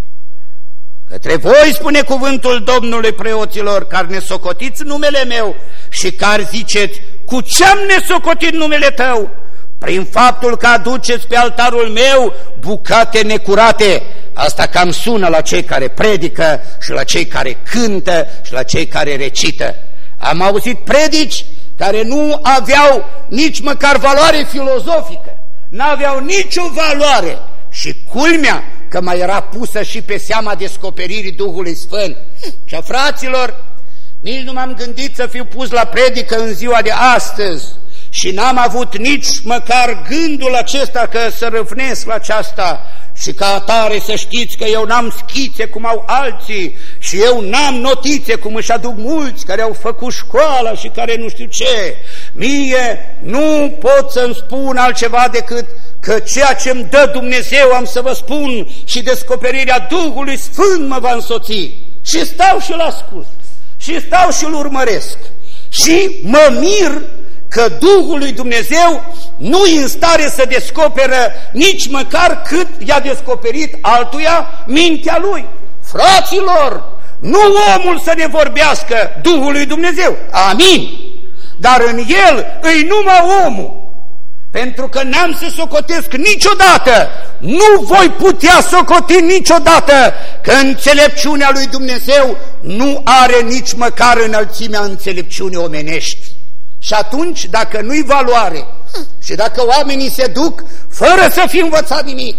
Către voi spune cuvântul Domnului, preoților, care ne socotiți numele meu și care ziceți: cu ce-am nesocotit numele tău? Prin faptul că aduceți pe altarul meu bucate necurate. Asta cam sună la cei care predică și la cei care cântă și la cei care recită. Am auzit predici care nu aveau nici măcar valoare filozofică, n-aveau nicio valoare și culmea că mai era pusă și pe seama descoperirii Duhului Sfânt. Și fraților, nici nu m-am gândit să fiu pus la predică în ziua de astăzi și n-am avut nici măcar gândul acesta că să râvnesc la aceasta și ca atare să știți că eu n-am schițe cum au alții și eu n-am notițe cum își aduc mulți care au făcut școala și care nu știu ce. Mie nu pot să-mi spun altceva decât că ceea ce-mi dă Dumnezeu am să vă spun și descoperirea Duhului Sfânt mă va însoți. Și stau și-l ascult și stau și-l urmăresc și mă mir că Duhul lui Dumnezeu nu-i în stare să descoperă nici măcar cât i-a descoperit altuia mintea lui. Fraților, nu omul să ne vorbească, Duhul lui Dumnezeu, amin, dar în el îi numai omul. Pentru că n-am să socotesc niciodată, nu voi putea socoti niciodată că înțelepciunea lui Dumnezeu nu are nici măcar înălțimea înțelepciunii omenești. Și atunci, dacă nu-i valoare și dacă oamenii se duc fără să fi învățat nimic,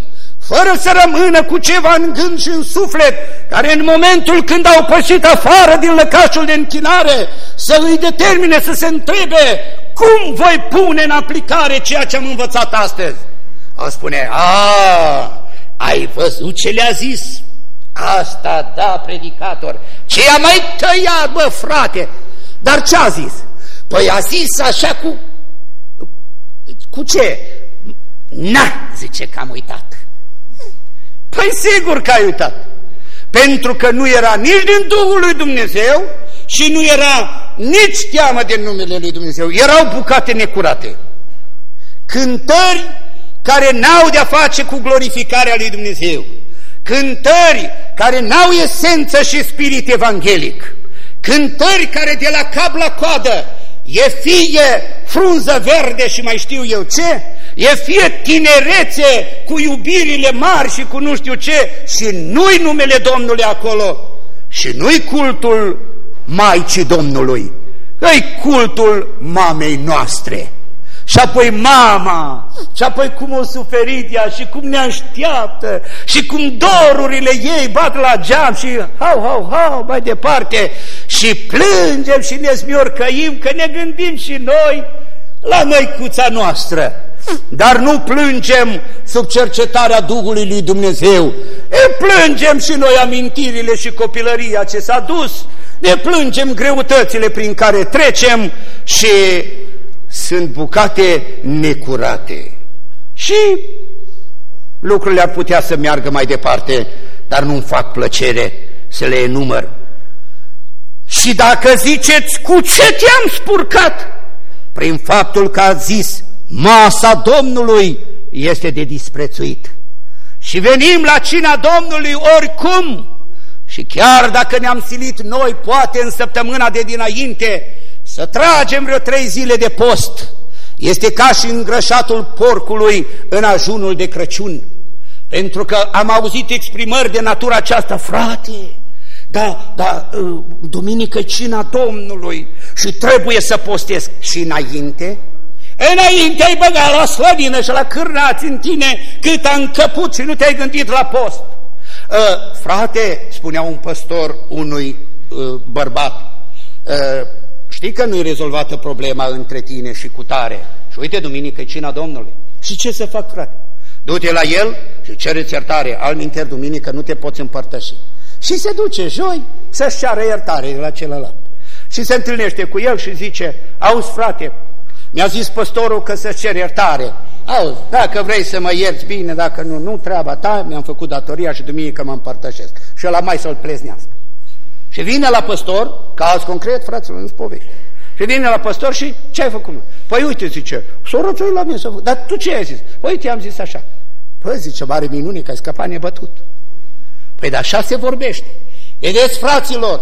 fără să rămână cu ceva în gând și în suflet, care în momentul când au pășit afară din lăcașul de închinare, să îi determine să se întrebe: cum voi pune în aplicare ceea ce am învățat astăzi? Au spune: ai văzut ce le-a zis? Asta, da, predicator, ce i-a mai tăiat, bă, frate? Dar ce a zis? Păi a zis așa cu ce? Zice că am uitat. Păi sigur că ai uitat, pentru că nu era nici din Duhul lui Dumnezeu și nu era nici teamă de numele lui Dumnezeu. Erau bucate necurate, cântări care n-au de-a face cu glorificarea lui Dumnezeu, cântări care n-au esență și spirit evanghelic, cântări care de la cap la coadă e fie frunză verde și mai știu eu ce, e fie tinerețe cu iubirile mari și cu nu știu ce, și nu-i numele Domnului acolo, și nu-i cultul Maicii Domnului, e cultul mamei noastre. Și apoi mama, și apoi cum o suferit ea și cum ne așteaptă și cum dorurile ei bat la geam și hau, mai departe, și plângem și ne smiorcăim că ne gândim și noi la măicuța noastră, dar nu plângem sub cercetarea Duhului lui Dumnezeu. Plângem și noi amintirile și copilăria ce s-a dus, ne plângem greutățile prin care trecem și sunt bucate necurate. Și lucrurile ar putea să meargă mai departe, dar nu-mi fac plăcere să le enumăr. Și dacă ziceți: cu ce te-am spurcat? Prin faptul că a zis: masa Domnului este de disprețuit. Și venim la cina Domnului oricum, și chiar dacă ne-am silit noi, poate în săptămâna de dinainte, să tragem vreo 3 zile de post, este ca și îngrășatul porcului în ajunul de Crăciun. Pentru că am auzit exprimări de natura aceasta: frate, da, duminică cina Domnului și trebuie să postez. Și înainte ai băgat la slănină și la cârnați în tine cât a încăput și nu te-ai gândit la post. Frate, spunea un păstor unui bărbat, știi că nu-i rezolvată problema între tine și cu tare, și uite, duminică e cina Domnului. Și ce să fac, frate? Du-te la el și cere-ți iertare, altminteri duminică nu te poți împărtăși. Și se duce joi să-și ceară iertare de la celălalt. Și se întâlnește cu el și zice: auzi, frate, mi-a zis păstorul că să-ți cer iertare. Auzi, dacă vrei să mă ierți, bine, dacă nu treaba ta, mi-am făcut datoria și duminică mă împărtășesc. Și ăla mai să-l pleznească. Și vine la păstor, ca azi concret, fraților, nu-ți povești. Și vine la păstor și ce ai făcut? Păi uite, zice, soroțul la mine, dar tu ce ai zis? Păi uite, am zis așa. Păi zice, mare minune că ai scăpat nebătut. Păi de așa se vorbește. Vedeți, fraților,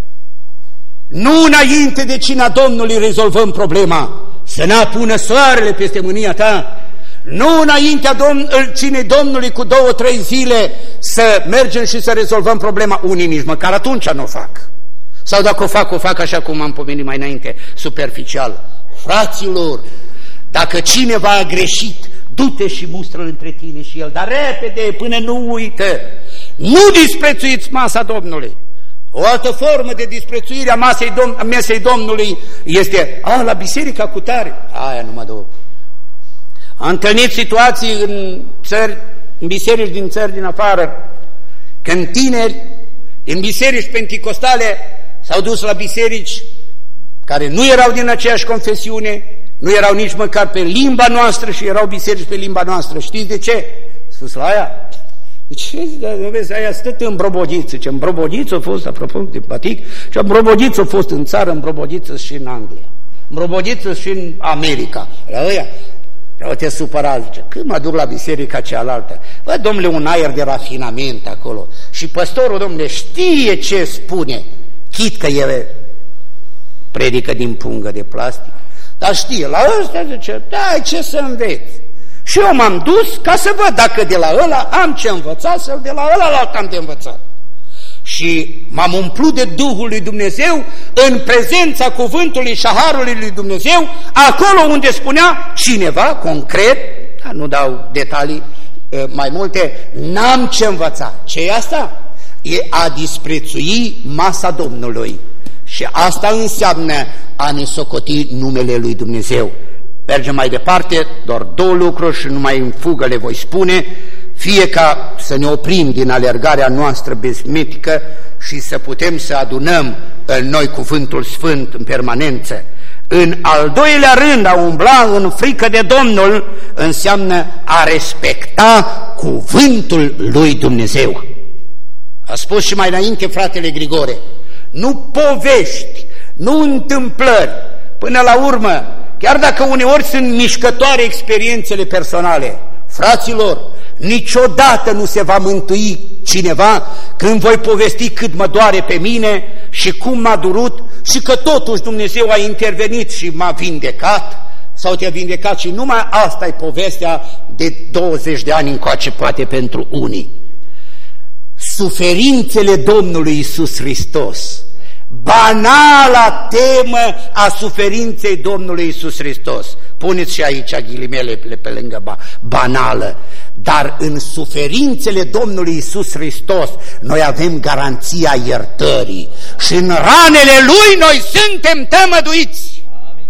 nu înainte de cina Domnului rezolvăm problema, să ne apună soarele peste mânia ta. Nu înaintea cinei Domnului cu 2-3 zile să mergem și să rezolvăm problema. Unii nici măcar atunci nu o fac. Sau dacă o fac așa cum am pomenit mai înainte, superficial. Fraților, dacă cineva a greșit, du-te și mustră-l între tine și el, dar repede, până nu uită. Nu disprețuiți masa Domnului. O altă formă de disprețuire a mesei Domnului este: la biserica cu tare. Aia nu mă duc. Am întâlnit situații în biserici din țări din afară, când tineri din biserici penticostale s-au dus la biserici care nu erau din aceeași confesiune, nu erau nici măcar pe limba noastră și erau biserici pe limba noastră. Știți de ce? Spus la aia. Ce vezi, aia stă în Brobodiță. Ce în Brobodiță a fost, apropo de Batic, și în Brobodiță a fost în țară, în Brobodiță și în Anglia, în Brobodiță și în America. La ăia, o te supăra, zice, când mă duc la biserica cealaltă, bă, domnule, un aer de rafinament acolo. Și păstorul, domnule, știe ce spune, chit că el predică din pungă de plastic, dar știe, la ăsta zice, da, ce să înveți. Și eu m-am dus ca să văd dacă de la ăla am ce învăța sau de la ăla am de învățat. Și m-am umplut de Duhul lui Dumnezeu în prezența cuvântului și a harului lui Dumnezeu, acolo unde spunea cineva, concret, dar nu dau detalii, mai multe, n-am ce învăța. Ce e asta? E a disprețui masa Domnului. Și asta înseamnă a ne socoti numele lui Dumnezeu. Mergem mai departe, doar două lucruri și numai în fugă le voi spune, fie ca să ne oprim din alergarea noastră besmetică și să putem să adunăm în noi cuvântul sfânt în permanență. În al doilea rând, a umbla în frică de Domnul înseamnă a respecta cuvântul lui Dumnezeu. A spus și mai înainte fratele Grigore, nu povești, nu întâmplări, până la urmă, chiar dacă uneori sunt mișcătoare experiențele personale, fraților, niciodată nu se va mântui cineva când voi povesti cât mă doare pe mine și cum m-a durut și că totuși Dumnezeu a intervenit și m-a vindecat sau te-a vindecat și numai asta e povestea de 20 de ani încoace poate pentru unii. Suferințele Domnului Iisus Hristos, banala temă a suferinței Domnului Iisus Hristos, puneți și aici ghilimele pe lângă banală, dar în suferințele Domnului Iisus Hristos noi avem garanția iertării și în ranele Lui noi suntem tămăduiți. Amin.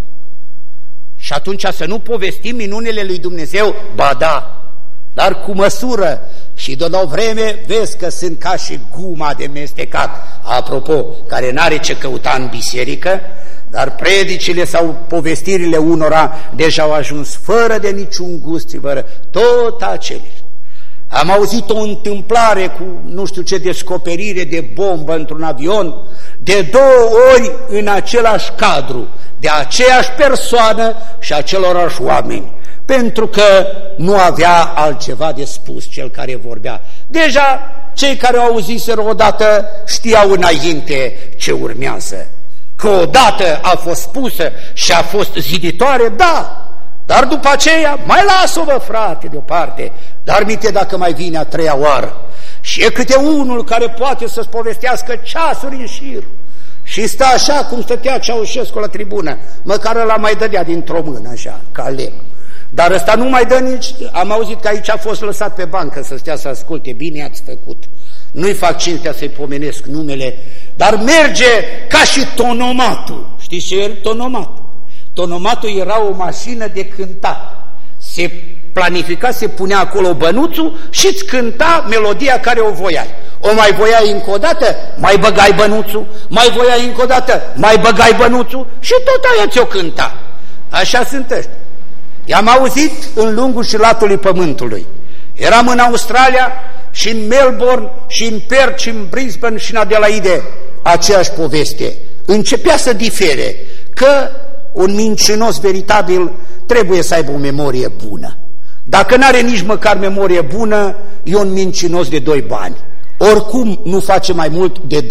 Și atunci să nu povestim minunile lui Dumnezeu, ba da, dar cu măsură. Și de la o vreme vezi că sunt ca și guma de mestecat, apropo, care n-are ce căuta în biserică, dar predicile sau povestirile unora deja au ajuns fără de niciun gust, fără tot acele. Am auzit o întâmplare cu nu știu ce descoperire de bombă într-un avion, de 2 ori în același cadru, de aceeași persoană și acelorași oameni, pentru că nu avea altceva de spus cel care vorbea. Deja cei care au auziseră odată știau înainte ce urmează. Că odată a fost spusă și a fost ziditoare, da, dar după aceea mai lasă-vă, frate, deoparte, dar minte dacă mai vine a 3-a oară. Și e câte unul care poate să-ți povestească ceasuri în șir și stă așa cum stătea Ceaușescu la tribună, măcar ăla mai dădea dintr-o mână, așa, ca lemn. Dar ăsta nu mai dă nici, am auzit că aici a fost lăsat pe bancă să stea să asculte, bine ați făcut. Nu-i fac cinstea să-i pomenesc numele, dar merge ca și tonomatul. Știți ce e tonomatul? Tonomatul era o mașină de cântat. Se planifica, se punea acolo bănuțul și îți cânta melodia care o voiai. O mai voiai încă o dată, mai băgai bănuțul, mai voiai încă o dată, mai băgai bănuțul și tot aia ți-o cânta. Așa sunt ăștia. I-am auzit în lungul și latului pământului. Eram în Australia și în Melbourne și în Perth și în Brisbane și în Adelaide, aceeași poveste. Începea să difere că un mincinos veritabil trebuie să aibă o memorie bună. Dacă n-are nici măcar memorie bună, e un mincinos de 2 bani. Oricum nu face mai mult de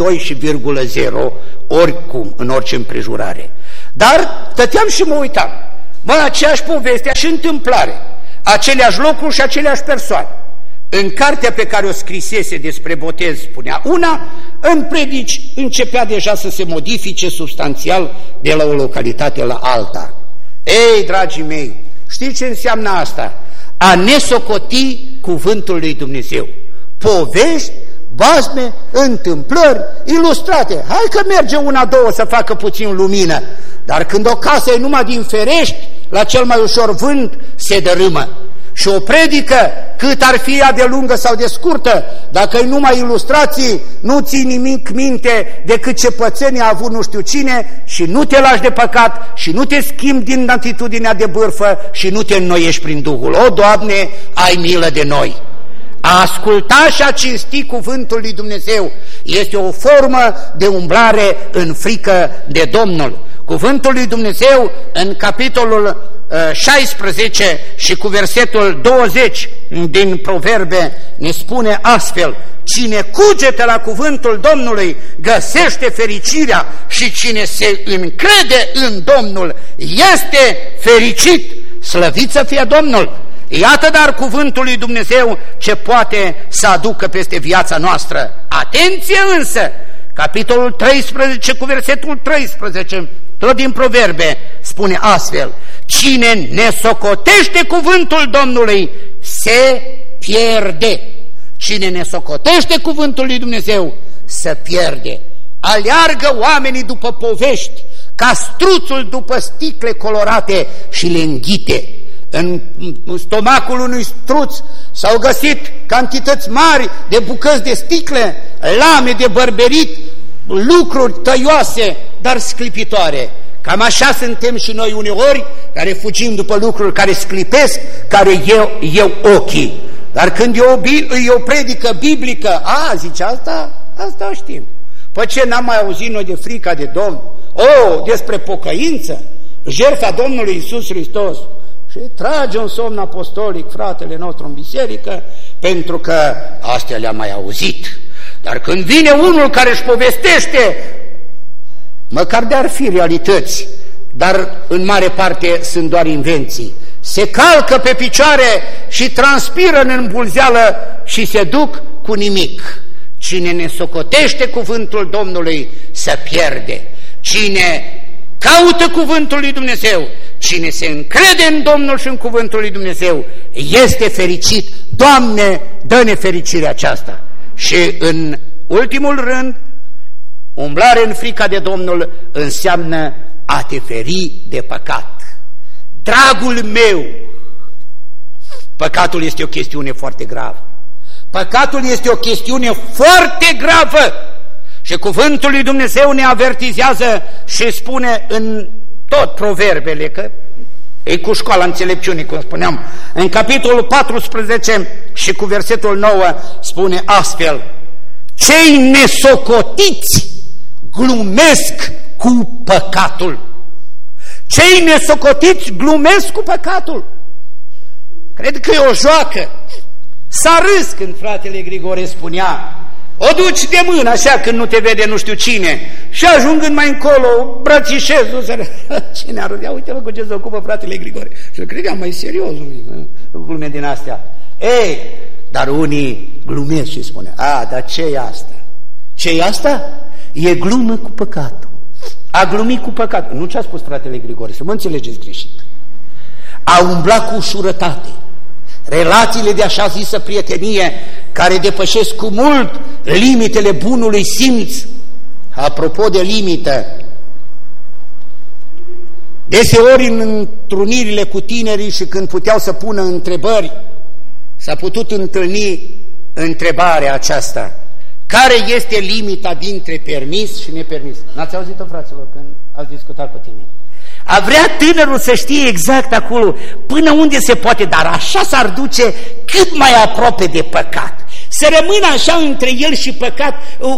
2,0, oricum, în orice împrejurare. Dar stăteam și mă uitam. Aceeași poveste și întâmplare, aceleași locuri și aceleași persoane. În cartea pe care o scrisese despre botez spunea una, în predici începea deja să se modifice substanțial de la o localitate la alta. Ei, dragii mei, știți ce înseamnă asta? A nesocoti cuvântul lui Dumnezeu. Povești, basme, întâmplări, ilustrate. Hai că merge una, două să facă puțin lumină. Dar când o casă e numai din ferești, la cel mai ușor vânt se dărâmă. Și o predică, cât ar fi ea de lungă sau de scurtă, dacă e numai ilustrații, nu ții nimic minte decât ce pățenie a avut nu știu cine și nu te lași de păcat și nu te schimbi din atitudinea de bârfă și nu te înnoiești prin Duhul. O, Doamne, ai milă de noi! A asculta și a cinsti cuvântul lui Dumnezeu este o formă de umblare în frică de Domnul. Cuvântul lui Dumnezeu în capitolul 16 și cu versetul 20 din Proverbe ne spune astfel: cine cugetă la cuvântul Domnului găsește fericirea și cine se încrede în Domnul este fericit. Slăvit să fie Domnul! Iată dar cuvântul lui Dumnezeu ce poate să aducă peste viața noastră. Atenție însă! Capitolul 13 cu versetul 13, tot din Proverbe, spune astfel: cine nesocotește cuvântul Domnului se pierde. Cine ne socotește cuvântul lui Dumnezeu se pierde. Aleargă oamenii după povești, ca struțul după sticle colorate și le înghite. În stomacul unui struț s-au găsit cantități mari de bucăți de sticle, lame de bărberit, lucruri tăioase, dar sclipitoare. Cam așa suntem și noi uneori, care fugim după lucruri care sclipesc, care iau ochii. Dar când e o predică biblică, zice asta știm. Păi ce, n-am mai auzit noi de frica de Domn? Despre pocăință, jertfa Domnului Iisus Hristos. Și trage un somn apostolic fratele nostru în biserică, pentru că astea le-am mai auzit. Dar când vine unul care își povestește, măcar de-ar fi realități, dar în mare parte sunt doar invenții, se calcă pe picioare și transpiră în îmbulzeală și se duc cu nimic. Cine ne socotește cuvântul Domnului se pierde. Cine caută cuvântul lui Dumnezeu, cine se încrede în Domnul și în cuvântul lui Dumnezeu, este fericit. Doamne, dă-ne fericirea aceasta. Și în ultimul rând, umblare în frica de Domnul înseamnă a te feri de păcat. Dragul meu, păcatul este o chestiune foarte gravă. Păcatul este o chestiune foarte gravă. Și cuvântul lui Dumnezeu ne avertizează și spune în tot proverbele, că e cu școala înțelepciunii, cum spuneam, în capitolul 14 și cu versetul 9 spune astfel: cei nesocotiți glumesc cu păcatul. Cei nesocotiți glumesc cu păcatul. Cred că e o joacă. S-a râs când fratele Grigore spunea: o duci de mână așa când nu te vede nu știu cine, și ajungând mai încolo brățișez. Cine a râs? Ia uite-vă cu ce se ocupă fratele Grigore. Și credeam mai serios glume din astea. Dar unii glumesc și spune: dar ce-i asta? Ce-i asta? E glumă cu păcatul. A glumit cu păcatul. Nu ce-a spus fratele Grigore, să mă înțelegeți greșit. A umblat cu ușurătate. Relațiile de așa zisă prietenie care depășesc cu mult limitele bunului simț. Apropo de limită, deseori în întrunirile cu tinerii și când puteau să pună întrebări, s-a putut întâlni întrebarea aceasta: care este limita dintre permis și nepermis? N-ați auzit-o, fraților, când ați discutat cu tine? A vrea tânărul să știe exact acolo până unde se poate, dar așa s-ar duce cât mai aproape de păcat. Să rămână așa între el și păcat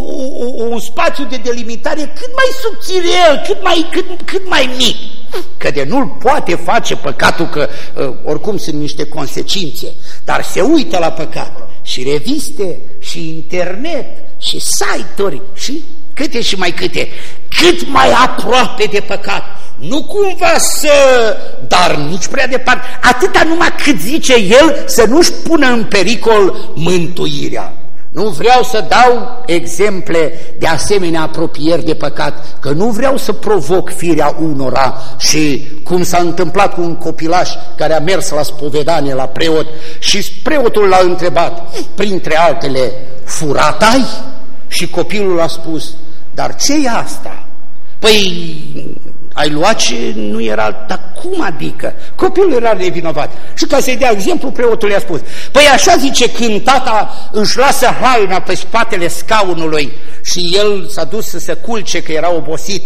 un spațiu de delimitare cât mai subțirel, cât mai mic. Că de nu-l poate face păcatul, că oricum sunt niște consecințe, dar se uită la păcat. Și reviste, și internet, și site-uri, și câte și mai câte, cât mai aproape de păcat. Nu cumva dar nici prea departe, atâta numai cât zice el să nu-și pună în pericol mântuirea. Nu vreau să dau exemple de asemenea apropieri de păcat, că nu vreau să provoc firea unora, și cum s-a întâmplat cu un copilaș care a mers la spovedanie la preot și preotul l-a întrebat, printre altele: furat ai? Și copilul a spus: dar ce-i asta? Păi ai luat ce nu era, dar cum adică? Copilul era nevinovat. Și ca să-i dea exemplu, preotul i-a spus: păi așa zice, când tata își lasă haina pe spatele scaunului și el s-a dus să se culce că era obosit,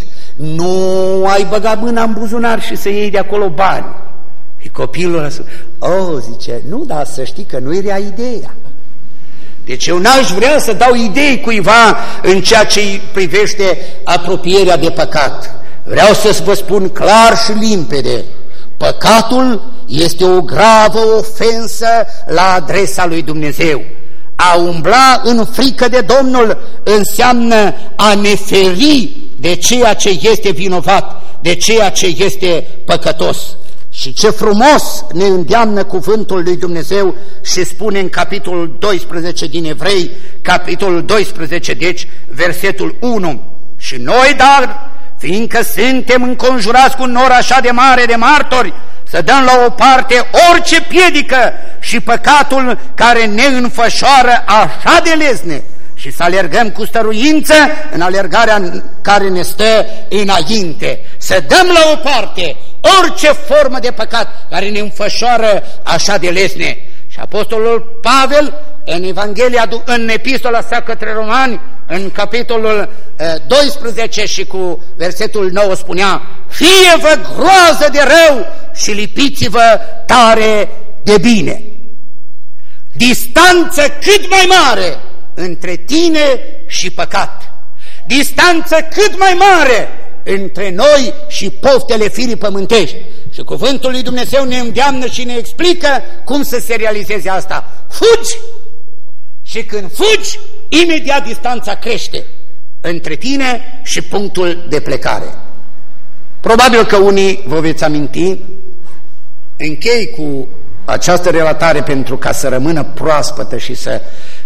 nu ai băgat mâna în buzunar și să iei de acolo bani. Și copilul a spus: zice, nu, dar să știi că nu era ideea. Deci eu n-aș vrea să dau idei cuiva în ceea ce îi privește apropierea de păcat. Vreau să vă spun clar și limpede: păcatul este o gravă ofensă la adresa lui Dumnezeu. A umbla în frică de Domnul înseamnă a ne feri de ceea ce este vinovat, de ceea ce este păcătos. Și ce frumos ne îndeamnă cuvântul lui Dumnezeu și spune în capitolul 12 din Evrei, capitolul 12, deci versetul 1: și noi, dar fiindcă suntem înconjurați cu un nor așa de mare de martori, să dăm la o parte orice piedică și păcatul care ne înfășoară așa de lesne și să alergăm cu stăruință în alergarea care ne stă înainte. Să dăm la o parte orice formă de păcat care ne înfășoară așa de lesne. Și Apostolul Pavel, în epistola sa către Romani, în capitolul 12 și cu versetul 9 spunea: fie-vă groază de rău și lipiți-vă tare de bine. Distanță cât mai mare între tine și păcat. Distanță cât mai mare între noi și poftele firii pământești. Și cuvântul lui Dumnezeu ne îndeamnă și ne explică cum să se realizeze asta. Fugi! Și când fugi, imediat distanța crește între tine și punctul de plecare. Probabil că unii vă veți aminti, închei cu această relatare pentru ca să rămână proaspătă și să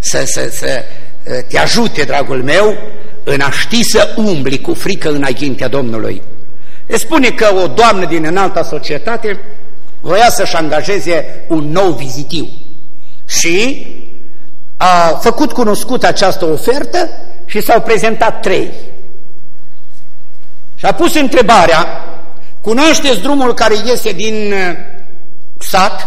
te ajute, dragul meu, în a ști să umbli cu frică înaintea Domnului. Se spune că o doamnă din înalta societate voia să-și angajeze un nou vizitiu și a făcut cunoscută această ofertă și s-au prezentat 3. Și a pus întrebarea: cunoașteți drumul care iese din sat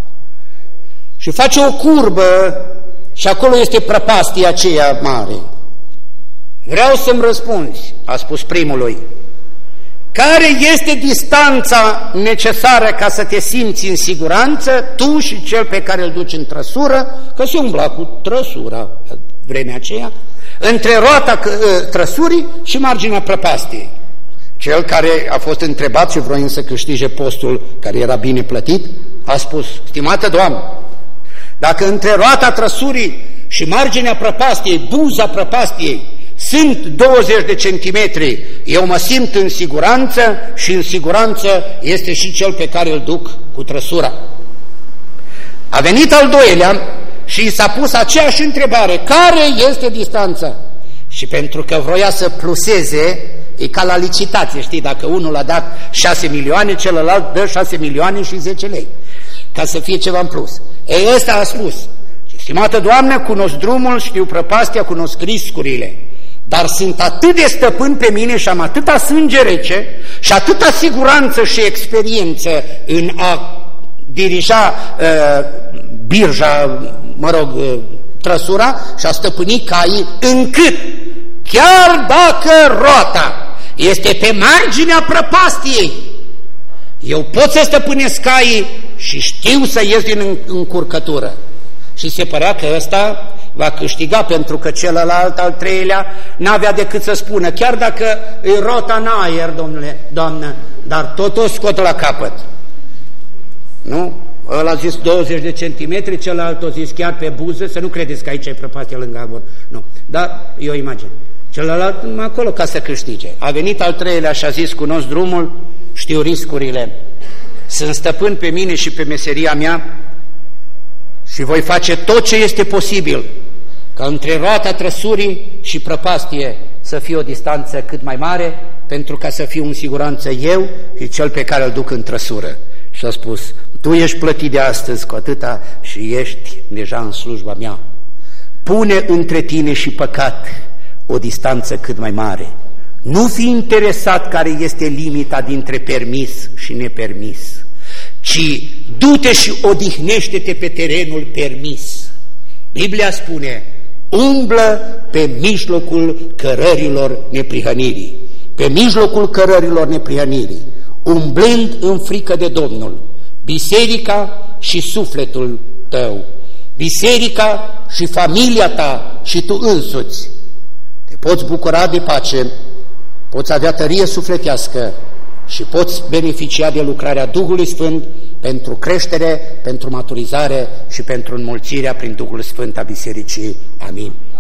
și face o curbă și acolo este prăpastia aceea mare? Vreau să-mi răspunzi, a spus primului, care este distanța necesară ca să te simți în siguranță, tu și cel pe care îl duci în trăsură, că se umbla cu trăsura vremea aceea, între roata trăsurii și marginea prăpastiei. Cel care a fost întrebat și vroind să câștige postul care era bine plătit, a spus: stimată doamnă, dacă între roata trăsurii și marginea prăpastiei, buza prăpastiei, sunt 20 de centimetri, eu mă simt în siguranță și în siguranță este și cel pe care îl duc cu trăsura. A venit al doilea și i s-a pus aceeași întrebare: care este distanța? Și pentru că vroia să pluseze, e ca la licitație, știi, dacă unul a dat 6 milioane, celălalt dă 6 milioane și 10 lei, ca să fie ceva în plus. Ei, ăsta a spus: stimată doamnă, cunosc drumul, știu prăpastia, cunosc riscurile, dar sunt atât de stăpân pe mine și am atâta sânge rece și atâta siguranță și experiență în a dirija birja, trăsura și a stăpâni caii, încât chiar dacă roata este pe marginea prăpastiei, eu pot să stăpânesc caii și știu să ies din încurcătură. Și se părea că ăsta va câștiga, pentru că celălalt, al treilea, n-avea decât să spună: chiar dacă e rota în aer, doamnă, dar tot o scot la capăt. Nu? Ăla a zis 20 de centimetri, celălalt a zis chiar pe buză, să nu credeți că aici e prăpastie lângă avor. Nu. Dar e o imagine. Celălalt acolo ca să câștige. A venit al treilea și a zis: cunosc drumul, știu riscurile, sunt stăpân pe mine și pe meseria mea și voi face tot ce este posibil ca între roata trăsurii și prăpastie să fie o distanță cât mai mare, pentru ca să fiu în siguranță eu și cel pe care îl duc în trăsură. Și a spus: tu ești plătit de astăzi cu atâta și ești deja în slujba mea. Pune între tine și păcat o distanță cât mai mare. Nu fi interesat care este limita dintre permis și nepermis, ci du-te și odihnește-te pe terenul permis. Biblia spune: umblă pe mijlocul cărărilor neprihănirii, pe mijlocul cărărilor neprihănirii, umblând în frică de Domnul, biserica și sufletul tău, biserica și familia ta și tu însuți. Te poți bucura de pace, poți avea tărie sufletească și poți beneficia de lucrarea Duhului Sfânt pentru creștere, pentru maturizare și pentru înmulțirea prin Duhul Sfânt a bisericii. Amin.